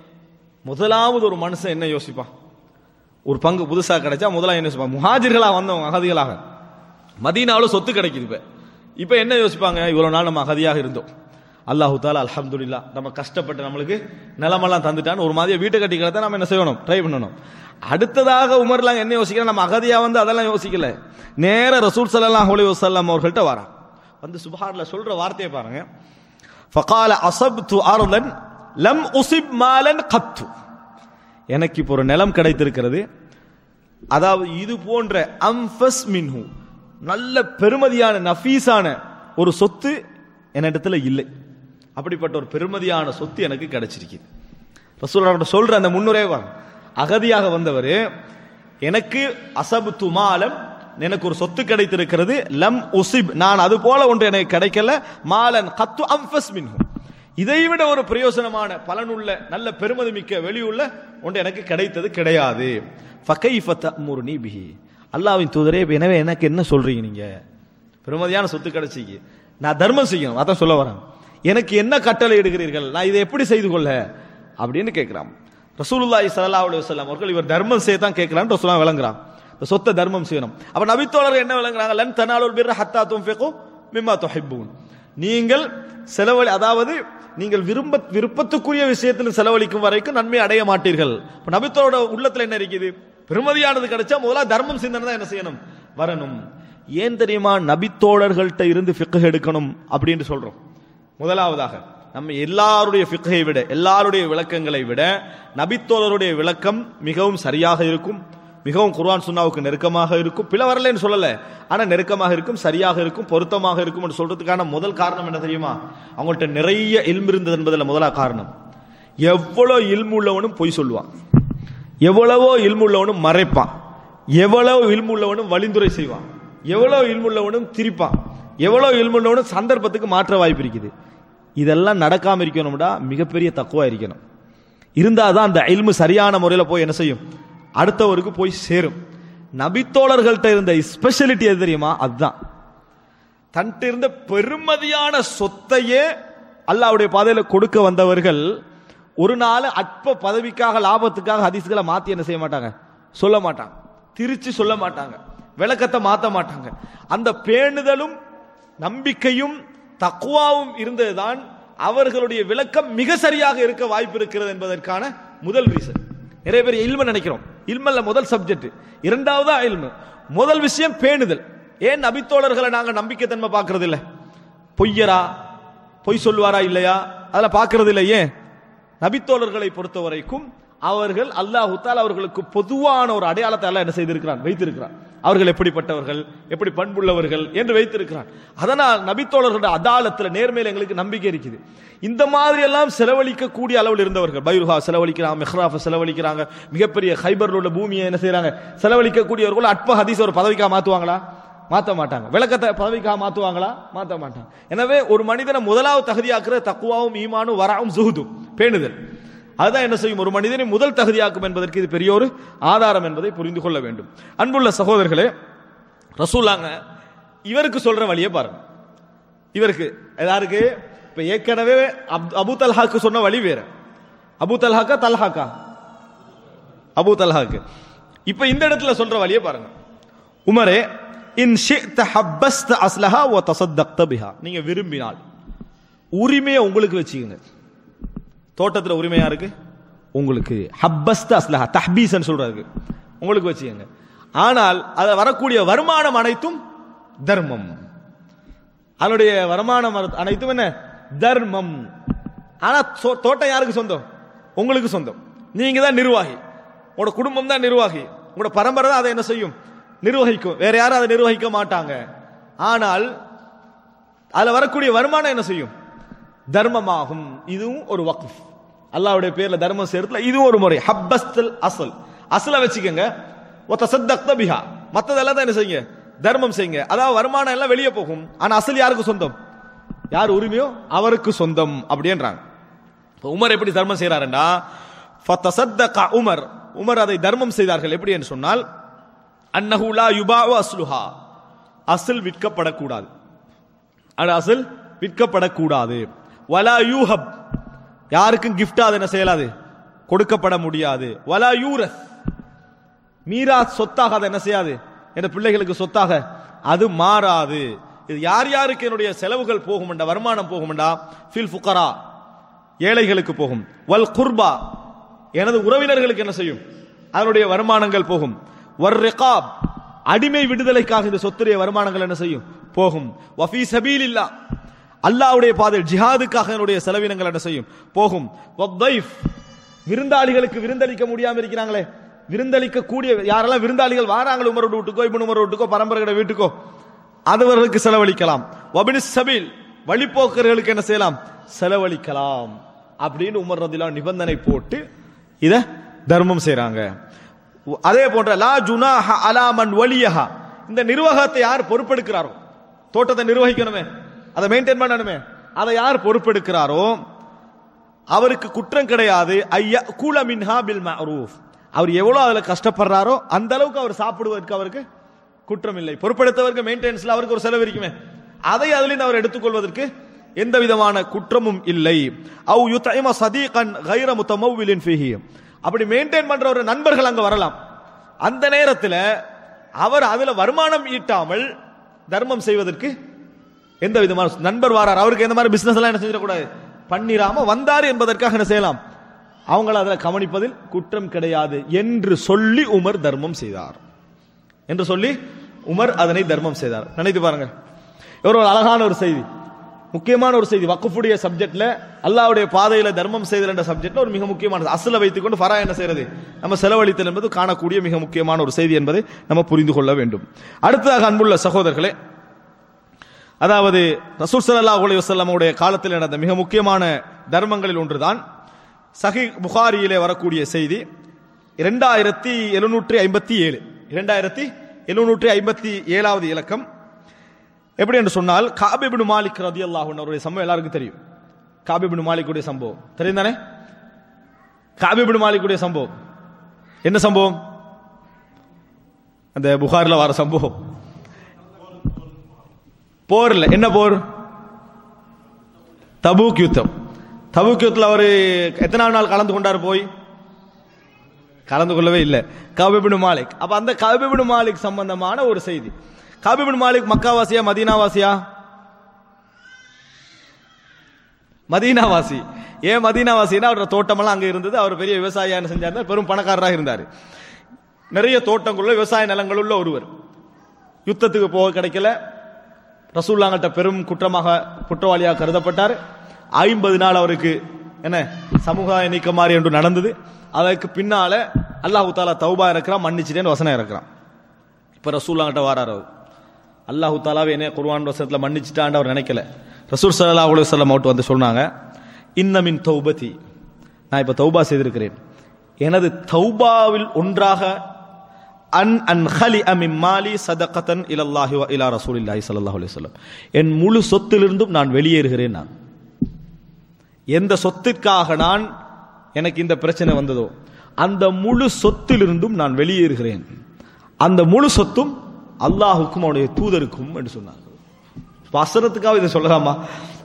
முதலாவது ஒரு மனுஷன் என்ன யோசிப்பான், ஒரு பங்கு புதுசா கிடைச்சா முதலாவது என்ன யோசிப்பான், முஹாஜிர்களாக வந்தவங்க அகதிகளாக மதீனாவில் சொத்து கிடைக்குது. இப்ப என்ன யோசிப்பாங்க, இவ்வளவு நாள் நம்ம அகதியாக இருந்தோம், அல்லாஹு தாலா அல்ஹம்துலில்லாஹ் நம்ம கஷ்டப்பட்டு நம்மளுக்கு நிலமெல்லாம் தந்துட்டான்னு ஒரு மாதிரி வீட்டை கட்டி கிடத்தா நம்ம என்ன செய்யணும், ட்ரை பண்ணணும். அடுத்ததாக உமர்லாம் என்ன யோசிக்கிற, நம்ம அகதியா வந்து அதெல்லாம் யோசிக்கல, நேர ரசூல் ஸல்லல்லாஹு அலைஹி வஸல்லம் அவர்கள்ட்ட வரான். வந்து சுப்ஹானல்லாஹ் சொல்ற வார்த்தையை பாருங்க, ஃபகால அஸப்து அர்தன் லம் உஸிப் மாலன் கத்து, எனக்கு இப்போ ஒரு நிலம் கிடைத்திருக்கிறது, அதாவது இது போன்ற அம்ஃபஸ் மின்ஹு நல்ல பெருமதியான நஃபீஸான ஒரு சொத்து என்னிடத்துல இல்லை, அப்படிப்பட்ட ஒரு பெருமதியான சொத்து எனக்கு கிடைச்சிருக்குது. ரசூலுல்லாஹ் சொல்ற அந்த முன்னுரை அகதியாக வந்தவர், எனக்கு அஸப்து மாலன் எனக்கு ஒரு சொத்து கிடைத்திருக்கிறது, லம் உஸிப் நான் அது போல ஒன்று எனக்கு கிடைக்கல, மாலன் கத்து அம்ஃபஸ் மின்ஹு இதைவிட ஒரு பிரயோசனமான பலனுள்ள நல்ல பெருமதி மிக்க வெளியுள்ள ஒன்று எனக்கு கிடைத்தது கிடையாது. ஃபகைஃப தஅமுருனி பிஹி, அல்லாஹ்வின் தூதரே எனவே எனக்கு என்ன சொல்றீங்க, நீங்க பெருமதியான சொத்து கிடைச்சிக்கு, நான் தர்மம் செய்யணும் அதான் சொல்ல வரேன், எனக்கு என்ன கட்டளை இடுகிறீர்கள், நான் இதை எப்படி செய்து கொள்ள அப்படின்னு கேட்கிறான். ரசூலுல்லாஹி ஸல்லல்லாஹு அலைஹி வஸல்லம் அவர்கள் இவர் தர்மம் செய்ய தான் கேட்கிறான்னு ரசூலுல்லாஹ் விளங்குறான், சொத்தை தர்மம் செய்யணும். அப்ப நபித்தோழர்கள் என்ன விளங்குறாங்க, லன் தனாலுல் பிர்ர ஹத்தா துன்ஃபிகு மிம்மா துஹிப்பூன், நீங்கள் செலவழி அதாவது நீங்கள் விருப்பத்துக்குரிய விஷயத்தில் செலவழிக்கும் வரைக்கும் நன்மை அடைய மாட்டீர்கள். நபித்தோட உள்ளத்துல என்ன இருக்குது, பெருமதியானது கிடைச்சா முதல்ல தர்மம் சிந்தனை தான் என்ன செய்யணும், வரணும். ஏன் தெரியுமா நபித்தோழர்கள்ட்ட இருந்து ஃபிக்ஹ் எடுக்கணும் அப்படின்னு சொல்றோம். முதலாவதாக நம்ம எல்லாருடைய ஃபிக்ஹை விட எல்லாருடைய விளக்கங்களை விட நபித்தோழருடைய விளக்கம் மிகவும் சரியாக இருக்கும், மிகவும் குர்ஆன் சுன்னாவுக்கு நெருக்கமாக இருக்கும். பிழை வரலன்னு சொல்லல, ஆனா நெருக்கமாக இருக்கும், சரியாக இருக்கும், பொருத்தமாக இருக்கும் என்று சொல்றதுக்கான முதல் காரணம் என்ன தெரியுமா, அவங்கள்ட்ட நிறைய இல்ம் இருந்தது என்பதில் முதலாக காரணம். எவ்வளோ இல்மு உள்ளவனும் பொய் சொல்லுவான், எவ்வளவோ இல்மு உள்ளவனும் மறைப்பான், எவ்வளவு இல்மு உள்ளவனும் வழிந்துரை செய்வான், எவ்வளவு இல்மு உள்ளவனும் திரிப்பான், எவ்வளவு இல்மு உள்ளவனும் சந்தர்ப்பத்துக்கு மாற்ற வாய்ப்பு இருக்குது. இதெல்லாம் நடக்காம இருக்கணும்டா மிகப்பெரிய தக்குவா இருக்கணும். இருந்தாதான் அந்த இல்மு சரியான முறையில் போய் என்ன செய்யும், அடுத்தவருக்கு போய் சேரும். நபித்தோழர்கள்ட்ட இருந்த ஸ்பெஷாலிட்டி எது தெரியுமா, அதுதான் தன்ட்டு இருந்த பெருமதியான சொத்தையே அல்லாஹ்வுடைய பாதையில கொடுக்க வந்தவர்கள் ஒரு நாள் அற்ப பதவிக்காக லாபத்துக்காக ஹதீஸ்களை மாத்தி என்ன செய்ய மாட்டாங்க, சொல்ல மாட்டாங்க, திருச்சி சொல்ல மாட்டாங்க, விளக்கத்தை மாத்த மாட்டாங்க. அந்த பேணுதலும் நம்பிக்கையும் தக்வாவும் இருந்ததுதான் அவர்களுடைய விளக்கம் மிக சரியாக இருக்க வாய்ப்பு இருக்கிறது என்பதற்கான முதல் ரீசன். நிறைய பேர் இல்ம நினைக்கிறோம், இல்மல்ல முதல் சப்ஜெக்ட், இரண்டாவதா இல்மு, முதல் விஷயம் பேணுதல். ஏன் நபித்தோழர்களை நாங்க நம்பிக்கை தன்மை பார்க்கறது இல்லை, பொய்யரா பொய் சொல்லுவாரா இல்லையா அதெல்லாம் பார்க்கறது இல்லை. ஏன் நபித்தோழர்களை பொறுத்த வரைக்கும் அவர்கள் அல்லாஹ் தஆலா அவர்களுக்கு பொதுவான ஒரு அடையாளத்தை அல்லாஹ் என்ன செய்திருக்கிறான், வைத்திருக்கிறான். அவர்கள் எப்படிப்பட்டவர்கள், எப்படி பண்புள்ளவர்கள் என்று வைத்திருக்கிறான். அதனால் நபித்தோழர்களுடைய அதாலத்தில் நேர்மையில் எங்களுக்கு நம்பிக்கை இருக்குது. இந்த மாதிரி எல்லாம் செலவழிக்க கூடிய அளவில் இருந்தவர்கள், பைருஹா செலவழிக்கிறாங்க, மெஹ்ராஃப செலவழிக்கிறாங்க, மிகப்பெரிய ஹைபர்ல உள்ள பூமியை என்ன செய்யறாங்க செலவழிக்க கூடியவர்கள். அற்ப ஹதீஸ் ஒரு பதவிக்காக மாத்துவாங்களா, மாத்த மாட்டாங்க. விளக்கத்தை பதவிக்காக மாத்துவாங்களா, மாத்த மாட்டாங்க. எனவே ஒரு மனிதனை முதலாவது தகுதியாக்குற தக்குவாவும் ஈமானும் வராவும் ஜுஹுதும் பேணுதல், அதுதான் என்ன செய்யும் ஒரு மனிதனை முதல் தகுதியாக்கும் என்பதற்கு இது பெரிய ஒரு ஆதாரம் என்பதை புரிந்து கொள்ள வேண்டும். அன்புள்ள சகோதரர்களே, ரசூலுல்லாஹ் இவருக்கு சொல்ற வழியை பாருங்க. இவருக்கு யாருக்கு, இப்ப ஏற்கனவே அபு தல்ஹாக்கு சொன்ன வழி வேற. அபு தல்ஹாக்கா தல்ஹாக்கா? அபு தல்ஹாக்கு. இப்ப இந்த இடத்துல சொல்ற வழியை பாருங்க. உமரே, இன் ஷி'த ஹப்பஸ்த அஸ்லஹா வ தஸத்தக்த பிஹா, நீங்க விரும்பினால் உரிமையை உங்களுக்கு வச்சுக்கங்க. தோட்டத்துல உரிமையா இருக்கு உங்களுக்கு, ஹப்பஸ்த அஸ்லஹா தஹ்பீஸ்னு சொல்றாரு, உங்களுக்கு வச்சுக்கங்க. ஆனால் அது வரக்கூடிய வருமானம் அனைத்தும் தர்மம். அதனுடைய வருமானம் அனைத்தும் என்ன? தர்மம். ஆனா தோட்டம் யாருக்கு சொந்தம்? உங்களுக்கு சொந்தம். நீங்க தான் நிர்வாகி, உங்களோட குடும்பம் தான் நிர்வாகி, உங்களோட பரம்பரை தான் அதை என்ன செய்யும்? நிர்வகிக்கும். வேற யாரும் அதை நிர்வகிக்க மாட்டாங்க. ஆனால் அதுல வரக்கூடிய வருமானம் என்ன செய்யும்? தர்மமாகும். இதுவும் ஒரு வக்ஃப், அல்லாஹ்வுடைய பேர்ல தர்மம் சேர்த்துல இதுவும் ஒரு முறை. ஹப்பஸ்தல் அஸ்ல், அஸ்ல வச்சுக்கங்க. வதஸத்தக்த பிஹா, மத்ததெல்லாம் தான் என்ன செய்யுங்க? தர்மம் செய்யுங்க. அதாவது வருமானம் எல்லாம் வெளியே போகும். ஆனா அஸ்ல் யாருக்கு சொந்தம்? யார் உரிமையோ அவருக்கு சொந்தம் அப்படின்றாங்க. உமர் எப்படி தர்மம் செய்யறாருன்னா, ஃபதஸத்தக உமர், உமர் அதை தர்மம் செய்தார்கள். எப்படி என்று சொன்னால், அன்னஹு லா யுபாஉ அஸ்லுஹா, அஸ்ல் விற்கப்படக்கூடாது. அஸ்ல் விற்கப்படக்கூடாது. வலா யூஹப், யாருக்கும் கிஃப்டா அது என்ன செய்யலாது? கொடுக்கப்பட முடியாது. வலா யூரஸ், மீராத் சொத்தாக அதை என்ன செய்யாது? என் பிள்ளைகளுக்கு சொத்தாக அது மாறாது. இது யார் யாருக்கு என்னுடைய செலவுகள் போகும்டா, வருமானம் போகும்டா? ஃபில் ஃபுகரா, ஏழைகளுக்கு போகும். வல் குர்பா, எனது உறவினர்களுக்கு என்ன செய்யும்? அதனுடைய வருமானங்கள் போகும். வர் ரிகாப், அடிமை விடுதலைக்காக இந்த சொத்துடைய வருமானங்கள் என்ன செய்யும்? போகும். வஃபீ சபீலில்லாஹ், அல்லாஹ்வுடைய பாதையில் ஜிஹாதுக்காக என்னுடைய செலவினங்கள் என்ன செய்யும்? போகும். வத்தைஃப், விருந்தாளிகளுக்கு விருந்தளிக்க முடியாம இருக்கிறாங்களே, விருந்தளிக்க கூடிய யாரெல்லாம் விருந்தாளிகள் வாராங்களோ உமரோட வீட்டுக்கோ, இப்னு உமர் வீட்டுக்கோ, பரம்பரையோட வீட்டுக்கோ, அதுவர்களுக்கு செலவழிக்கலாம். வபினிஸ் சபீல், வழிபோக்கர்களுக்கு என்ன செய்யலாம்? செலவழிக்கலாம். அப்படின்னு உமர் ரலியல்லாஹு நிபந்தனை போட்டு இத தர்மம் செய்றாங்க. அதே போன்ற லா ஜுனாஹ அலா மன் வலியஹா, இந்த நிர்வாகத்தை யார் பொறுப்பெடுக்கிறாரோ, தோட்டத்தை நிர்வகிக்கணுமே, அதை மெயின்டைன் பண்ணணுமே, அதை யார் பொறுப்பெடுக்கிறாரோ அவருக்கு குற்றம் கிடையாது. ஐயா கூல மின்ஹா பில் மஅரூஃப், அவர் எவ்வளவு அதுல கஷ்டப்படுறாரோ அந்த அளவுக்கு அவர் சாப்பிடுவதற்கு அவருக்கு குற்றம் இல்லை. பொறுப்பெடுத்தவருக்கு மெயின்டெனன்ஸ்ல அவருக்கு ஒரு செலவு இருக்குமே, அதை அதிலிருந்து அவர் எடுத்துக்கொள்வதற்கு எந்த விதமான குற்றமும் இல்லை. அவு யுதைம சதீகன் கைர முத்தமவ்விலின் ஃபீஹி, அப்படி மெயின்டைன் பண்ற ஒரு நண்பர்கள் அங்க வரலாம். அந்த நேரத்தில் அவர் அதுல வருமானம் ஈட்டாமல் தர்மம் செய்வதற்கு எந்த விதமான, நண்பர் வாரார், அவருக்கு எந்த மாதிரி பிசினஸ் எல்லாம் என்ன செஞ்சிடக்கூடாது? பண்ணிராம வந்தாரு என்பதற்காக என்ன செய்யலாம்? அவங்கள அதில் கவனிப்பதில் குற்றம் கிடையாது என்று சொல்லி உமர் தர்மம் செய்தார். என்று சொல்லி உமர் அதனை தர்மம் செய்தார். நினைத்து பாருங்க, ஒரு அழகான ஒரு செய்தி, முக்கியமான ஒரு செய்தி. வக்ஃபுடைய சப்ஜெக்ட்ல அல்லாஹ்வுடைய பாதையில தர்மம் செய்தல் என்ற சப்ஜெக்ட்ல ஒரு மிக முக்கியமானது. அஸ்ல வைத்துக்கொண்டு ஃபரா என்ன செய்யறது? நம்ம செலவழித்தல் என்பது காணக்கூடிய மிக முக்கியமான ஒரு செய்தி என்பதை நம்ம புரிந்து கொள்ள வேண்டும். அடுத்ததாக அன்புள்ள சகோதரர்களே, அதாவது ரசூல் ஸல்லல்லாஹு அலைஹி வஸல்லம் உடைய காலத்தில் நடந்த மிக முக்கியமான தர்மங்களில் ஒன்றுதான் சஹீஹ் புகாரியிலே வரக்கூடிய செய்தி. 2757 2757வது இலக்கம். எப்படி என்று சொன்னால், காப் இப்னு மாலிக் ரலியல்லாஹு அன்ஹு அவருடைய சம்பவம் எல்லாருக்கும் தெரியும். காப் இப்னு மாலிக்குடைய சம்பவம் தெரியும் தானே? காப் இப்னு மாலிக்குடைய சம்பவம் என்ன சம்பவம்? அந்த புகாரில வர சம்பவம். போர் இல்ல, என்ன போர்? தபூக் யுத்தம். தபூக் யுத்தத்தில் அவர் எத்தனாவது நாள் கலந்து கொண்டார்? போய் கலந்து கொள்ளவே இல்லை. காப் இப்னு மாலிக். அப்ப அந்த காப் இப்னு மாலிக் சம்பந்தமான ஒரு செய்தி. காப் இப்னு மாலிக் மக்காவாசியா மதீனாவாசியா? மதீனாவாசி. ஏன் மதீனாவாசினா, அவரோட தோட்டமெல்லாம் அங்க இருந்தது. அவர் பெரிய விவசாயம் செஞ்சார், பெரும் பணக்காரராக இருந்தார். நிறைய தோட்டங்களுள்ள விவசாய நிலங்களுள்ள ஒருவர். யுத்தத்துக்கு போக கிடைக்கல, ரசூலுல்லாஹ்கிட்ட பெரும் குற்றவாளியாக கருதப்பட்டார். 50 நாள் அவருக்கு என்ன சமூக நீக்கம் மாதிரி ஒன்று நடந்தது. அதற்கு பின்னால அல்லாஹ் தஆலா தௌபா இறக்குறான், மன்னிச்சிட்டேன்னு வசனம் இறக்குறான். இப்ப ரசூலுல்லாஹ்கிட்ட வாரார் அவர். அல்லாஹ் தஆலாவே என்ன குர்ஆன் வசனத்துல மன்னிச்சிட்டான்னு அவர் நினைக்கல. ரசூல் ஸல்லல்லாஹு அலைஹி வஸல்லம் அவர்கள் வந்து சொன்னாங்க, இன்ன மின் தௌபதி, நான் இப்ப தௌபா செய்திருக்கிறேன். எனது தௌபாவில் ஒன்றாக அன் அன்ஹலி மின் மாலி சதகத்தன் இலல்லாஹி வ இலா ரசூலில்லாஹி ஸல்லல்லாஹு அலைஹி வஸல்லம், என் முழு சொத்திலிருந்தும் நான் வெளியேறுகிறேன். நான் எந்த சொத்திற்காக நான் எனக்கு இந்த பிரச்சனை வந்ததோ அந்த முழு சொத்திலிருந்தும் நான் வெளியேறுகிறேன். அந்த முழு சொத்தும் அல்லாஹுக்கும் அவனுடைய தூதருக்கும் என்று சொன்னார். வசனத்துக்காக இதை சொல்லலாமா?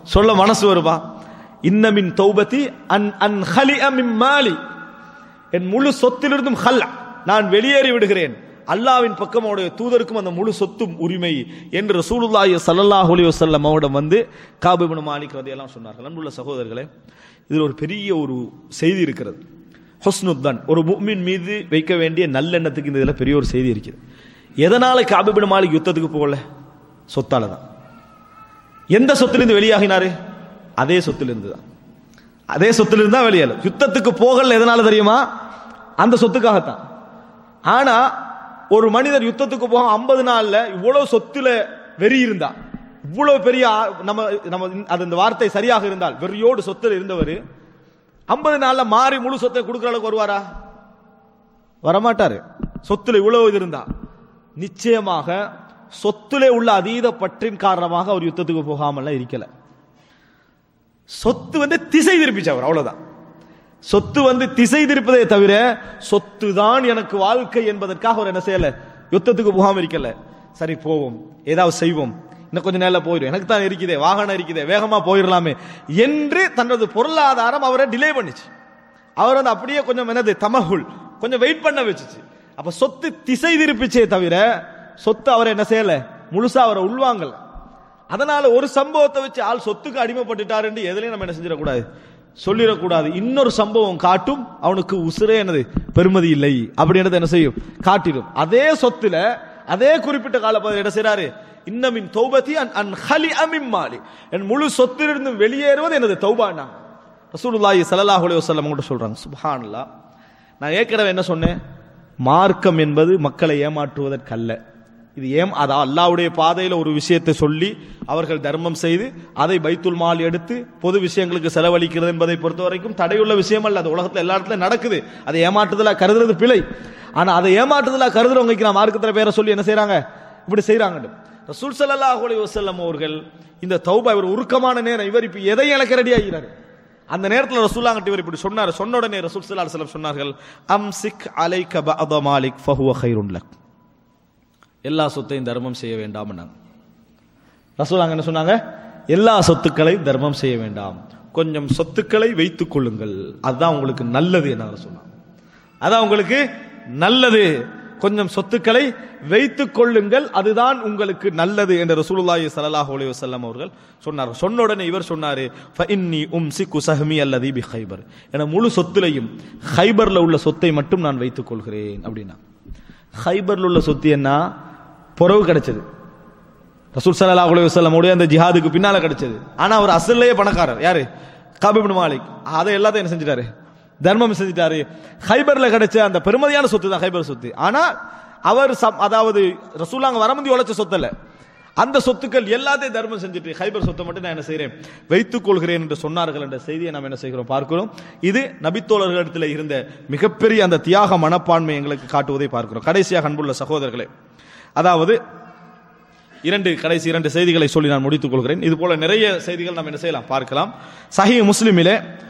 சொல்ல மனசு வருமா? இன்னமின் தௌபதி அன் அன் ஹலிஅ மின் மாலி, என் முழு சொத்திலிருந்தும் ஹல்அ, நான் வெளியேறி விடுகிறேன், அல்லாஹ்வின் பக்கம் அவருடைய தூதருக்கும் அந்த முழு சொத்தும் உரிமை என்று ரசூலுல்லாஹி ஸல்லல்லாஹு அலைஹி வஸல்லம் அவரிடம் வந்து காப் இப்னு மாலிக் ரலியல்லாஹு சொன்னார்கள். அன்புள்ள சகோதரர்களே, இதில் ஒரு பெரிய ஒரு செய்தி இருக்கிறது. ஹுஸ்னுத்தன், ஒரு முஃமின் மீது வைக்க வேண்டிய நல்லெண்ணத்துக்கு இந்த இதில் பெரிய ஒரு செய்தி இருக்குது. எதனால காப் இப்னு மாலிக் யுத்தத்துக்கு போகல? சொத்தால தான். எந்த சொத்திலிருந்து வெளியாகினாரு? அதே சொத்திலிருந்து தான். அதே சொத்திலிருந்து தான் வெளியால. யுத்தத்துக்கு போகல எதனால தெரியுமா? அந்த சொத்துக்காகத்தான். ஆனா ஒரு மனிதர் யுத்தத்துக்கு போக 50 நாள்ல இவ்வளவு சொத்துல வெறி இருந்தா, இவ்வளவு பெரிய நம்ம அந்த வார்த்தை சரியாக இருந்தால் வெறியோடு சொத்துல இருந்தவர் 50 நாள்ல மாறி முழு சொத்தை கொடுக்கிற அளவுக்கு வருவாரா? வரமாட்டாரு. சொத்துல இவ்வளவு இது இருந்தா நிச்சயமாக சொத்துல உள்ள அதீத பற்றின் காரணமாக அவர் யுத்தத்துக்கு போகாமல இருக்கல. சொத்து திசை திருப்பிச்சு அவர், அவ்வளவுதான். சொத்து திசை திருப்பதை தவிர சொத்து தான் எனக்கு வாழ்க்கை என்பதற்காக அவர் என்ன செய்யல? யுத்தத்துக்கு போகாம இருக்கல. சரி போவோம், ஏதாவது செய்வோம், இன்னும் கொஞ்சம் நேரம் போயிடும், எனக்கு தான் இருக்குதே, வாகனம் இருக்குதே, வேகமா போயிடலாமே என்று தனது பொருளாதாரம் அவரை டிலே பண்ணிச்சு. அவர் அப்படியே கொஞ்சம் என்னது தமகுல் கொஞ்சம் வெயிட் பண்ண வச்சுச்சு. அப்ப சொத்து திசை திருப்பிச்சே தவிர சொத்து அவரை என்ன செய்யல? முழுசா அவரை உள்வாங்கல. அதனால ஒரு சம்பவத்தை வச்சு ஆள் சொத்துக்கு அடிமைப்பட்டுட்டார் என்று எதுலையும் நம்ம என்ன செஞ்சிடக்கூடாது, சொல்லிடக்கூடாது. இன்னொரு சம்பவம் காட்டும் அவனுக்கு உசுரே என்னது பெருமதி இல்லை அப்படின்றது என்ன செய்யும், காட்டிடும். அதே சொத்துல அதே குறிப்பிட்ட காலப்பகுதியில் என்ன செய்யறாரு? இன்னமின் தௌபதி அன் ஹலிஅ மின் மாலி, என் முழு சொத்திலிருந்து வெளியேறுவது எனது தௌபானா. ரசூலுல்லாஹி ஸல்லல்லாஹு அலைஹி வஸல்லம் கூட சொல்றாங்க. சுப்ஹானல்லாஹ். நான் ஏற்கனவே என்ன சொன்னேன்? மார்க்கம் என்பது மக்களை ஏமாற்றுவதற்கல்ல. இது அது அல்லாஹ்வுடைய பாதையில் ஒரு விஷயத்தை சொல்லி அவர்கள் தர்மம் செய்து அதை பைத்துல் மால் எடுத்து பொது விஷயங்களுக்கு செலவழிக்கிறது என்பதை பொறுத்த வரைக்கும் தடையுள்ள விஷயம் அல்ல. அது உலகத்தில் எல்லா இடத்துலையும் நடக்குது. அதை ஏமாற்றுதலா கருதுறது பிழை. ஆனா அதை ஏமாற்றுதலா கருதுறவங்க நான் மார்க்கத்தில் பேரை சொல்லி என்ன செய்யறாங்க? இப்படி செய்யறாங்க. ரசூல் ஸல்லல்லாஹு அலைஹி வஸல்லம் அவர்கள் இந்த தௌபா இவர் உருக்கமான நேரம், இவர் இப்ப எதை இழக்க ரெடி ஆகிறார். அந்த நேரத்தில் ரசூலுல்லாஹ் இவர் இப்படி சொன்னார். சொன்ன உடனே ரசூல் ஸல்லல்லாஹு அலைஹி வஸல்லம் சொன்னார்கள், அம்சிக் அலைக பஅத மாலிக் ஃபஹுவ கைருன் லக், எல்லா சொத்தையும் தர்மம் செய்ய வேண்டாம். ரசூலுல்லாஹ் என்ன சொன்னாங்க? எல்லா சொத்துக்களையும் தர்மம் செய்ய வேண்டாம், கொஞ்சம் சொத்துக்களை வைத்துக் கொள்ளுங்கள், அதுதான் உங்களுக்கு நல்லது என்ன சொன்னாங்க. அதான் உங்களுக்கு நல்லது, கொஞ்சம் சொத்துக்களை வைத்துக் கொள்ளுங்கள், அதுதான் உங்களுக்கு நல்லது என்று ரசூலுல்லாஹி ஸல்லல்லாஹு அலைஹி வஸல்லம் அவர்கள் சொன்னார். சொன்ன உடனே இவர் சொன்னாரு, ஃபஇன்னி உம்சிகு ஸஹ்மி அல்லதி பி கைபர், என முழு சொத்துலையும் கைபர்ல உள்ள சொத்தை மட்டும் நான் வைத்துக் கொள்கிறேன் அப்படின்னா. கைபர்ல உள்ள சொத்து என்ன? பொறவு கிடைச்சது. ரசூல் ஸல்லல்லாஹு அலைஹி வஸல்லம் உடைய அந்த ஜிஹாதுக்கு பின்னால கிடைச்சது. ஆனா அவர் அசல்லையே பணக்காரர். யாரு? காப் இப்னு மாலிக். அதை எல்லாத்தையும் என்ன செஞ்சிட்டாரு? தர்மம் செஞ்சிட்டாரு. கைபர்ல கிடைச்ச அந்த பெருமதியான சொத்து தான் கைபர் சொத்து. ஆனா அவர் அதாவது ரசூலுல்லாஹ் வரமுந்தி உழைச்ச சொத்து அல்ல, அந்த சொத்துக்கள் எல்லாத்தையும் தர்மம் செஞ்சுட்டு கைபர் சொத்தை மட்டும் நான் என்ன செய்கிறேன்? வைத்துக் கொள்கிறேன் என்று சொன்னார்கள் என்ற செய்தியை நாம் என்ன செய்கிறோம்? பார்க்கிறோம். இது நபித்தோழர்களிடத்தில் இருந்த மிகப்பெரிய அந்த தியாக மனப்பான்மை எங்களுக்கு காட்டுவதை பார்க்கிறோம். கடைசியாக அன்புள்ள சகோதரர்களே, அதாவது கடைசி இரண்டு செய்திகளை சொல்லி நான் முடித்துக் கொள்கிறேன். இது போல நிறைய செய்திகள் நாம் என்ன செய்யலாம், பார்க்கலாம். சஹீஹ் முஸ்லிமிலே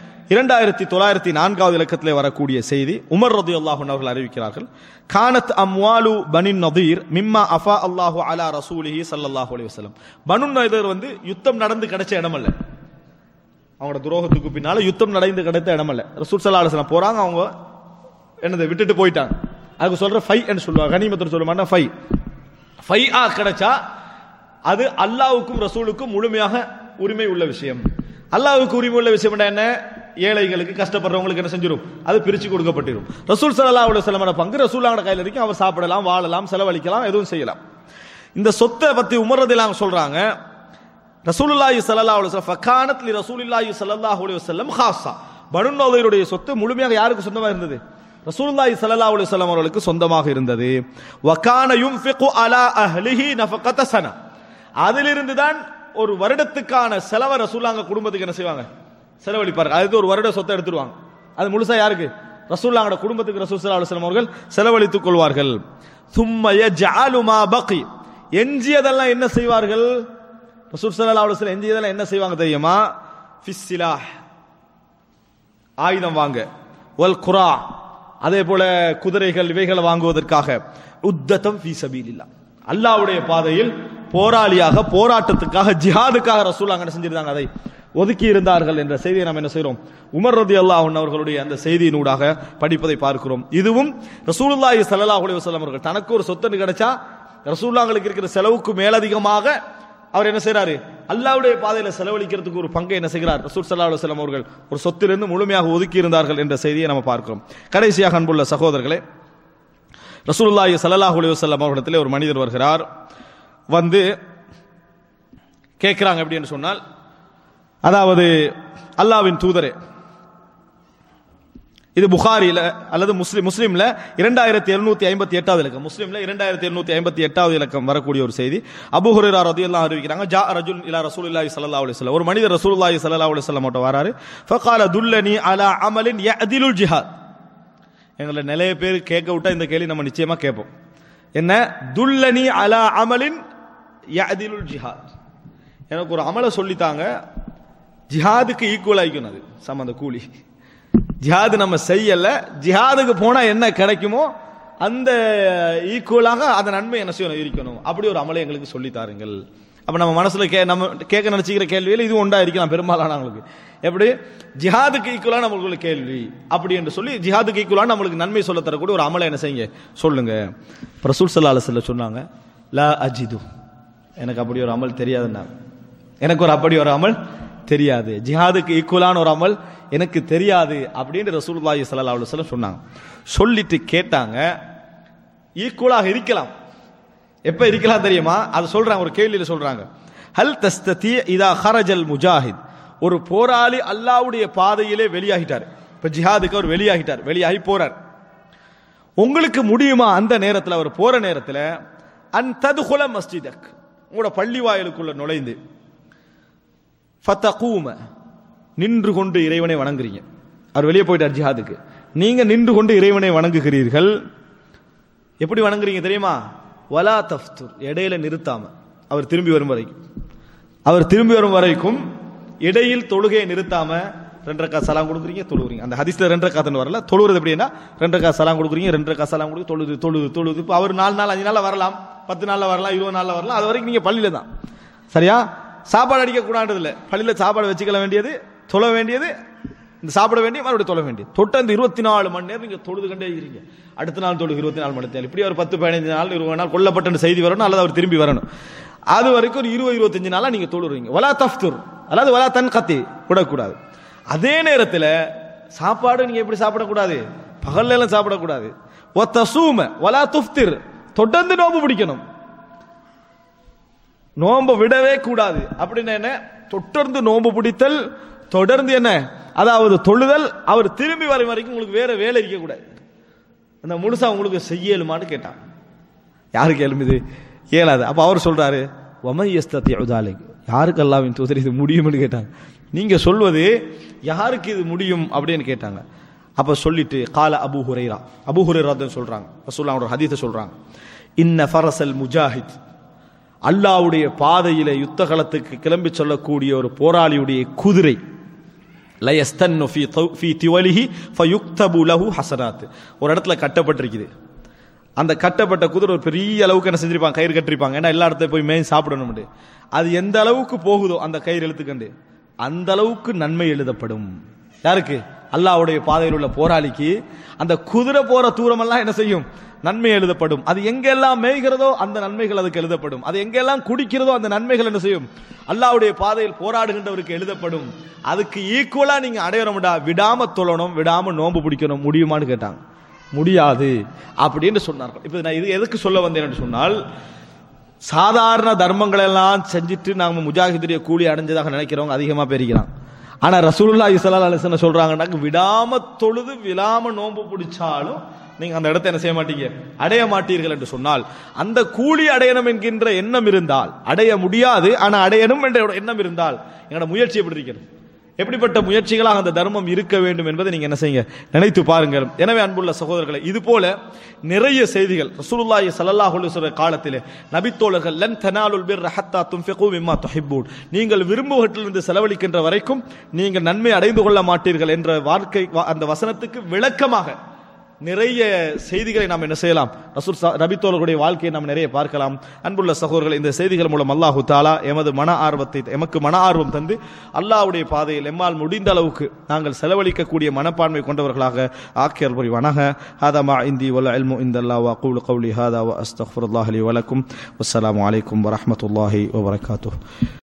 2904வது இலக்கத்திலே வரக்கூடிய செய்தி, உமர் ரலியல்லாஹு அன்ஹு அவர்கள் அறிவிக்கிறார்கள், கானத் அம்வாலு பனி நதீர் மிம்மா அஃபா அல்லாஹு அலா ரசூலிஹி ஸல்லல்லாஹு அலைஹி வஸல்லம். பனு நதீர் யுத்தம் நடந்து கிடைச்ச இடம் அல்ல, அவங்களோட துரோகத்துக்கு பின்னால யுத்தம் நடந்து கிடைத்த இடம் அல்ல. ரசூல் ஸல்லல்லாஹு அலைஹி வஸல்லம் போறாங்க, அவங்க என்னது விட்டுட்டு போயிட்டாங்க. அதுக்கு சொல்ற ஃபை என்று சொல்லுவாங்க, கனிமத்துன்னு சொல்ல மாட்டா. ஃபை கிடைச்சா அது அல்லாஹ்வுக்கும் ரசூலுக்கும் முழுமையாக உரிமை உள்ள விஷயம். அல்லாஹ்வுக்கு உரிமை உள்ள விஷயம் என்ன? ஏழைகளுக்கு கஷ்டப்படுறவங்களுக்கு என்ன செஞ்சிடும்? அது பிரிச்சு கொடுக்கப்பட்டிரும். ரசூல் ஸல்லல்லாஹு அலைஹி வஸல்லம் பங்கு ரசூலுல்லாஹ் கையில் இருக்கு. அவர் சாப்பிடலாம், வாழலாம், செலவழிக்கலாம், எதுவும் செய்யலாம். இந்த சொத்தை பத்தி உமர் ரலியல்லாஹு அன்ஹு சொல்றாங்க, ரசூலுல்லாஹி ஸல்லல்லாஹு அலைஹி வஸல்லம் ஃபகானத் லி ரசூலில்லாஹி ஸல்லல்லாஹு அலைஹி வஸல்லம் காஸா, பனு நதீருடைய சொத்து முழுமையாக யாருக்கு சொந்தமாக இருந்தது? ரசூலுல்லாஹி ஸல்லல்லாஹு அலைஹி வஸல்லம் அவர்களுக்கு சொந்தமாக இருந்தது. வகான யுன்ஃபிகு அலா அஹ்லிஹி நஃபகத சன, அதிலிருந்து தான் ஒரு வருடத்துக்கான செலவை ரசூலுல்லாஹ் குடும்பத்துக்கு என்ன செய்வாங்க? செலவழிப்பார்கள். அதுக்கு ஒரு வருட சொத்தை எடுத்துருவாங்க. அது முழுசா யாருக்கு? ரசூலுல்லாஹ் குடும்பத்துக்கு ரசூல் ஸல்லல்லாஹு அலைஹி வஸல்லம் அவர்கள் செலவழித்துக் கொள்வார்கள். ثم يجعل ما بقي, எஞ்சியதெல்லாம் என்ன செய்வார்கள்? ரசூல் ஸல்லல்லாஹு அலைஹி வஸல்லம் எஞ்சியதெல்லாம் என்ன செய்வாங்க தெரியுமா? ஃபிஸ்ஸிலாஹ், ஆயுதம் வாங்க, வல் குரா, அதே போல குதிரைகள் இவைகளை வாங்குவதற்காக, உத்ததம் ஃபீ சபீலில்லாஹ், அல்லாஹ்வுடைய பாதையில் போராளியாக, போராட்டத்துக்காக, ஜிஹாதுக்காக ரசூலுல்லாஹ் என்ன செஞ்சிருந்தாங்க, அதை ஒதுக்கி இருந்தார்கள் என்ற செய்தியை நாம் என்ன செய்கிறோம், உமர் ரலியல்லாஹு அன்ஹு அவர்களுடைய அந்த செய்தியினூடாக படிப்பதை பார்க்கிறோம். இதுவும் ரசூலுல்லாஹி ஸல்லல்லாஹு அலைஹி வஸல்லம் அவர்கள் தனக்கு ஒரு சொத்து கிடைச்சா ரசூலுல்லாஹ்களுக்கு இருக்கிற செலவுக்கு மேலதிகமாக அவர் என்ன செய்றாரு, அல்லாஹ்வுடைய பாதையில செலவழிக்கிறதுக்கு ஒரு பங்கை என்ன செய்கிறார், ரசூல் ஸல்லல்லாஹு அலைஹி வஸல்லம் அவர்கள் ஒரு சொத்திலிருந்து முழுமையாக ஒதுக்கி இருந்தார்கள் என்ற செய்தியை நம்ம பார்க்கிறோம். கடைசியாக அன்புள்ள சகோதரர்களே, ரசூலுல்லாஹி ஸல்லல்லாஹு அலைஹி வஸல்லம் அவர்களிடத்திலே ஒரு மனிதர் வருகிறார். வந்து கேட்கிறாங்க எப்படி என்று சொன்னால், அதாவது அல்லாஹ்வின் தூதரே, இது புகாரில அல்லது முஸ்லிம்ல 2758வது இலக்கம், முஸ்லிம்ல 2758வது இலக்கம் வரக்கூடிய ஒரு செய்தி. அபூ ஹுரைரா ரலியல்லாஹு அறிவிக்கிறாங்க, ஜா ரஜுல் இலா ரசூலில்லாஹி ஸல்லல்லாஹு அலைஹி வஸல்லம், ஒரு மனிதர் ரசூலுல்லாஹி ஸல்லல்லாஹு அலைஹி வஸல்லம் கிட்ட வராரு. ஃபகால துல்லனி அலா அமலின் யஅதிலுல் ஜிஹாத். எங்களை நிறைய பேர் கேட்க விட்டா இந்த கேள்வி நம்ம நிச்சயமா கேட்போம். என்ன? துல்லனி அலா அமலின் யஅதிலுல் ஜிஹாத். எனக்கு ஒரு அமலை சொல்லித்தாங்க, ஜிஹாதுக்கு ஈக்குவல் ஆயிக்கும், அது சம்பந்த கூலி. ஜிஹாது நம்ம செய்யல, ஜிஹாதுக்கு போனா என்ன கிடைக்குமோ அந்த ஈக்குவலாக அந்த நன்மை என்ன செய்யணும், இருக்கணும். அப்படி ஒரு அமலை எங்களுக்கு சொல்லி தாருங்கள். அப்ப நம்ம மனசுல நம்ம கேட்க நினைச்சுக்கிற கேள்வியில் இது ஒன்றா இருக்கலாம் பெரும்பாலானவங்களுக்கு. எப்படி? ஜிஹாதுக்கு ஈக்குவலான நம்மளுக்கு கேள்வி அப்படி என்று சொல்லி ஜிஹாதுக்கு ஈக்குவலான நம்மளுக்கு நன்மை சொல்ல தரக்கூடிய ஒரு அமலை என்ன செய்யுங்க, சொல்லுங்க. ரசூல் ஸல்லல்லாஹு அலைஹி வஸல்லம் சொன்னாங்க, லா அஜிது, எனக்கு அப்படி ஒரு அமல் தெரியாதுன்னா, எனக்கு அப்படி ஒரு அமல் தெரியாது, ஜிஹாதுக்கு ஈக்குவலான ஒரு அமல் எனக்கு தெரியாது அப்படின்னு ரசூலுல்லாஹி ஸல்லல்லாஹு அலைஹி வஸல்லம் சொன்னாங்க. சொல்லிட்டு கேட்டாங்க, ஈக்குவலாக இருக்கலாம், எப்ப இருக்கலாம் தெரியுமா? அது சொல்றாங்க, ஒரு கேள்வியில சொல்றாங்க, ஹல் தஸ்ததி இதா ஹரஜல் முஜாஹித், ஒரு போராளி அல்லாஹ்வுடைய பாதையிலே வெளியாகிட்டார், இப்ப ஜிஹாதுக்கு அவர் வெளியாகிட்டார், வெளியாகி போறார், உங்களுக்கு முடியுமா அந்த நேரத்தில், அவர் போற நேரத்தில், அன் ததுகுல மஸ்ஜிதக், உங்களோட பள்ளி வாயிலுக்குள்ள நுழைந்து, ஃபதகூம, நின்று கொண்டு இறைவனை வணங்குறீங்க. அவர் வெளியே போயிட்டார் ஜிஹாதுக்கு, நீங்க நின்று கொண்டு இறைவனை வணங்குகிறீர்கள். எப்படி வணங்குறீங்க தெரியுமா? வலா தஃப்துர், இடையில நிறுத்தாம, அவர் திரும்பி வரும் வரைக்கும் இடையில் தொழுகையை நிறுத்தாம 2 ரக்காத் சலாம் கொடுக்குறீங்க, தொழுகிறீங்க. அந்த ஹதீஸ்ல 2 ரக்காத்னு வரல, தொழுகிறது எப்படின்னா 2 ரக்காத் சலாம் கொடுக்குறீங்க, 2 ரக்காத் சலாம் கொடுத்து தொழுது. இப்போ அவர் 4 நாள் 5 நாள்ல வரலாம், 10 நாள்ல வரலாம், 20 நாள்ல வரலாம், அது வரைக்கும் நீங்க பள்ளியில தான். சரியா? சாப்பாடு அடிக்க கூடாது இல்லை, பள்ளியில சாப்பாடு வச்சுக்கல வேண்டியது, தொழ வேண்டியது, இந்த சாப்பிட வேண்டிய மறுபடியும் தொழ வேண்டியது. தொடர்ந்து 24 மணி நேரம் நீங்க தொழுது கண்டே இருக்கிறீங்க. அடுத்த நாள் தொழுது 24 மணி நேரம், இப்படி ஒரு 10-15 நாள் 20 நாள் கொல்லப்பட்ட செய்தி வரணும், அல்லது அவர் திரும்பி வரணும். அது வரைக்கும் ஒரு 20-25 நாளா நீங்க தொழுறீங்க. வலா தஃப்துர், அதாவது வலா தன் கத்தி விடக்கூடாது. அதே நேரத்தில் சாப்பாடு நீங்க எப்படி சாப்பிடக்கூடாது, பகல்ல எல்லாம் சாப்பிடக்கூடாது. ஒத்தசூம வலா துஃப்திர், தொடர்ந்து நோம்பு பிடிக்கணும், நோம்பு விடவே கூடாது. அப்படின்னு என்ன? தொடர்ந்து நோம்பு பிடித்தல், தொடர்ந்து என்ன, அதாவது தொழுதல். அவர் திரும்பி வரும் வரைக்கும் உங்களுக்கு வேற வேலை இருக்க கூடாது. அந்த முழுசா உங்களுக்கு செய்யலுமான்னு கேட்டாங்க. யாருக்கு எழுமிது? இயலாது. அப்ப அவர் சொல்றாரு, யாருக்கு அல்லாஹ்வின் தூதர் இது முடியும்னு கேட்டாங்க. நீங்க சொல்வது யாருக்கு இது முடியும் அப்படின்னு கேட்டாங்க. அப்ப சொல்லிட்டு கால அபூ ஹுரைரா சொல்றாங்க, ரசூலுல்லாஹ் ஒரு ஹதீஸை சொல்றாங்க, இன்ன ஃபரஸல் முஜாஹித், அல்லாஹ்வுடைய பாதையிலே யுத்த களத்துக்கு கிளம்பி சொல்லக்கூடிய ஒரு போராளியுடைய குதிரை, லயஸ்தன்னு ஃபீ திவலிஹி ஃபயுக்தபு லஹு ஹஸனாத், ஒரு இடத்துல கட்டப்பட்டிருக்குது. அந்த கட்டப்பட்ட குதிரை ஒரு பெரிய அளவுக்கு என்ன செஞ்சிருப்பாங்க, கயிறு கட்டிருப்பாங்க. ஏன்னா எல்லா இடத்துல போய் மேய் சாப்பிடணும். அது எந்த அளவுக்கு போகுதோ அந்த கயிறு இழுத்துக்கண்டு அந்த அளவுக்கு நன்மை எழுதப்படும். யாருக்கு? அல்லாஹ்வுடைய பாதையில் உள்ள போராளிக்கு அந்த குதிரை போற தூரமெல்லாம் என்ன செய்யும், நன்மை எழுதப்படும். அது எங்கெல்லாம் மேய்கிறதோ அந்த நன்மைகள் அதுக்கு எழுதப்படும். அது எங்கெல்லாம் குடிக்கிறதோ அந்த நன்மைகள் என்ன செய்யும், அல்லாஹ்வுடைய பாதையில் போராடுகின்றவருக்கு எழுதப்படும். அதுக்கு ஈக்குவலா நீங்க அடையணும்டா, விடாம தொழணும், விடாம நோன்பு பிடிக்கணும், முடியுமான்னு கேட்டாங்க. முடியாது அப்படின்னு சொன்னார்கள். இப்ப நான் இது எதுக்கு சொல்ல வந்தேன் என்று சொன்னால், சாதாரண தர்மங்கள் எல்லாம் செஞ்சுட்டு நாம முஜாஹிதுடைய கூலி அடைஞ்சதாக நினைக்கிறவங்க அதிகமா பெருகிறான். ஆனா ரசூலுல்லாஹி ஸல்லல்லாஹு அலைஹி வஸல்லம் சொல்றாங்கன்னா, விடாம தொழுது விடாம நோன்பு பிடிச்சாலும் நீங்க அந்த இடத்தை என்ன செய்ய மாட்டீங்க, அடைய மாட்டீர்கள் என்று சொன்னால், அந்த கூலி அடையணும் என்கின்ற எண்ணம் இருந்தால், அடைய முடியாது ஆனா அடையணும் என்ற எண்ணம் இருந்தால், எங்களோட முயற்சி எப்படி இருக்கிறது, எப்படிப்பட்ட முயற்சிகளாக அந்த தர்மம் இருக்க வேண்டும் என்பதை நீங்க என்ன செய்யுங்க, நினைத்து பாருங்கள். எனவே அன்புள்ள சகோதரர்களை, இது போல நிறைய செய்திகள் ரசூலுல்லாஹி ஸல்லல்லாஹு அலைஹி வஸல்லம் காலத்திலே நபித்தோழர்கள், லன் தனாலுல் பிர்ர ஹத்தா துன்ஃபிகு மிம்மா துஹிப்பூன், நீங்கள் விரும்புவற்றிலிருந்து செலவழிக்கின்ற வரைக்கும் நீங்கள் நன்மை அடைந்து கொள்ள மாட்டீர்கள் என்ற வார்த்தை, அந்த வசனத்துக்கு விளக்கமாக நிறைய செய்திகளை நாம் என்ன செய்யலாம், நபி தோழர்களுடைய வாழ்க்கையை நாம் நிறைய பார்க்கலாம். அன்புள்ள சகோதரர்கள், இந்த செய்திகள் மூலம் அல்லாஹு தாலா எமக்கு மன ஆர்வம் தந்து அல்லாஹ்வுடைய பாதையில் எம்மால் முடிந்த அளவுக்கு நாங்கள் செலவழிக்கக்கூடிய மனப்பான்மை கொண்டவர்களாக ஆக்கியர் புரிவானாக. ஹாதா மா இந்தி வல் இல்மு இந்தல்லாஹ் வ அகூலு கௌலி ஹாதா வ அஸ்தக்ஃபிருல்லாஹ் லி வ லக்கும். வஸ்ஸலாமு அலைக்கும் வ ரஹ்மத்துல்லாஹி வ பரகாத்துஹு.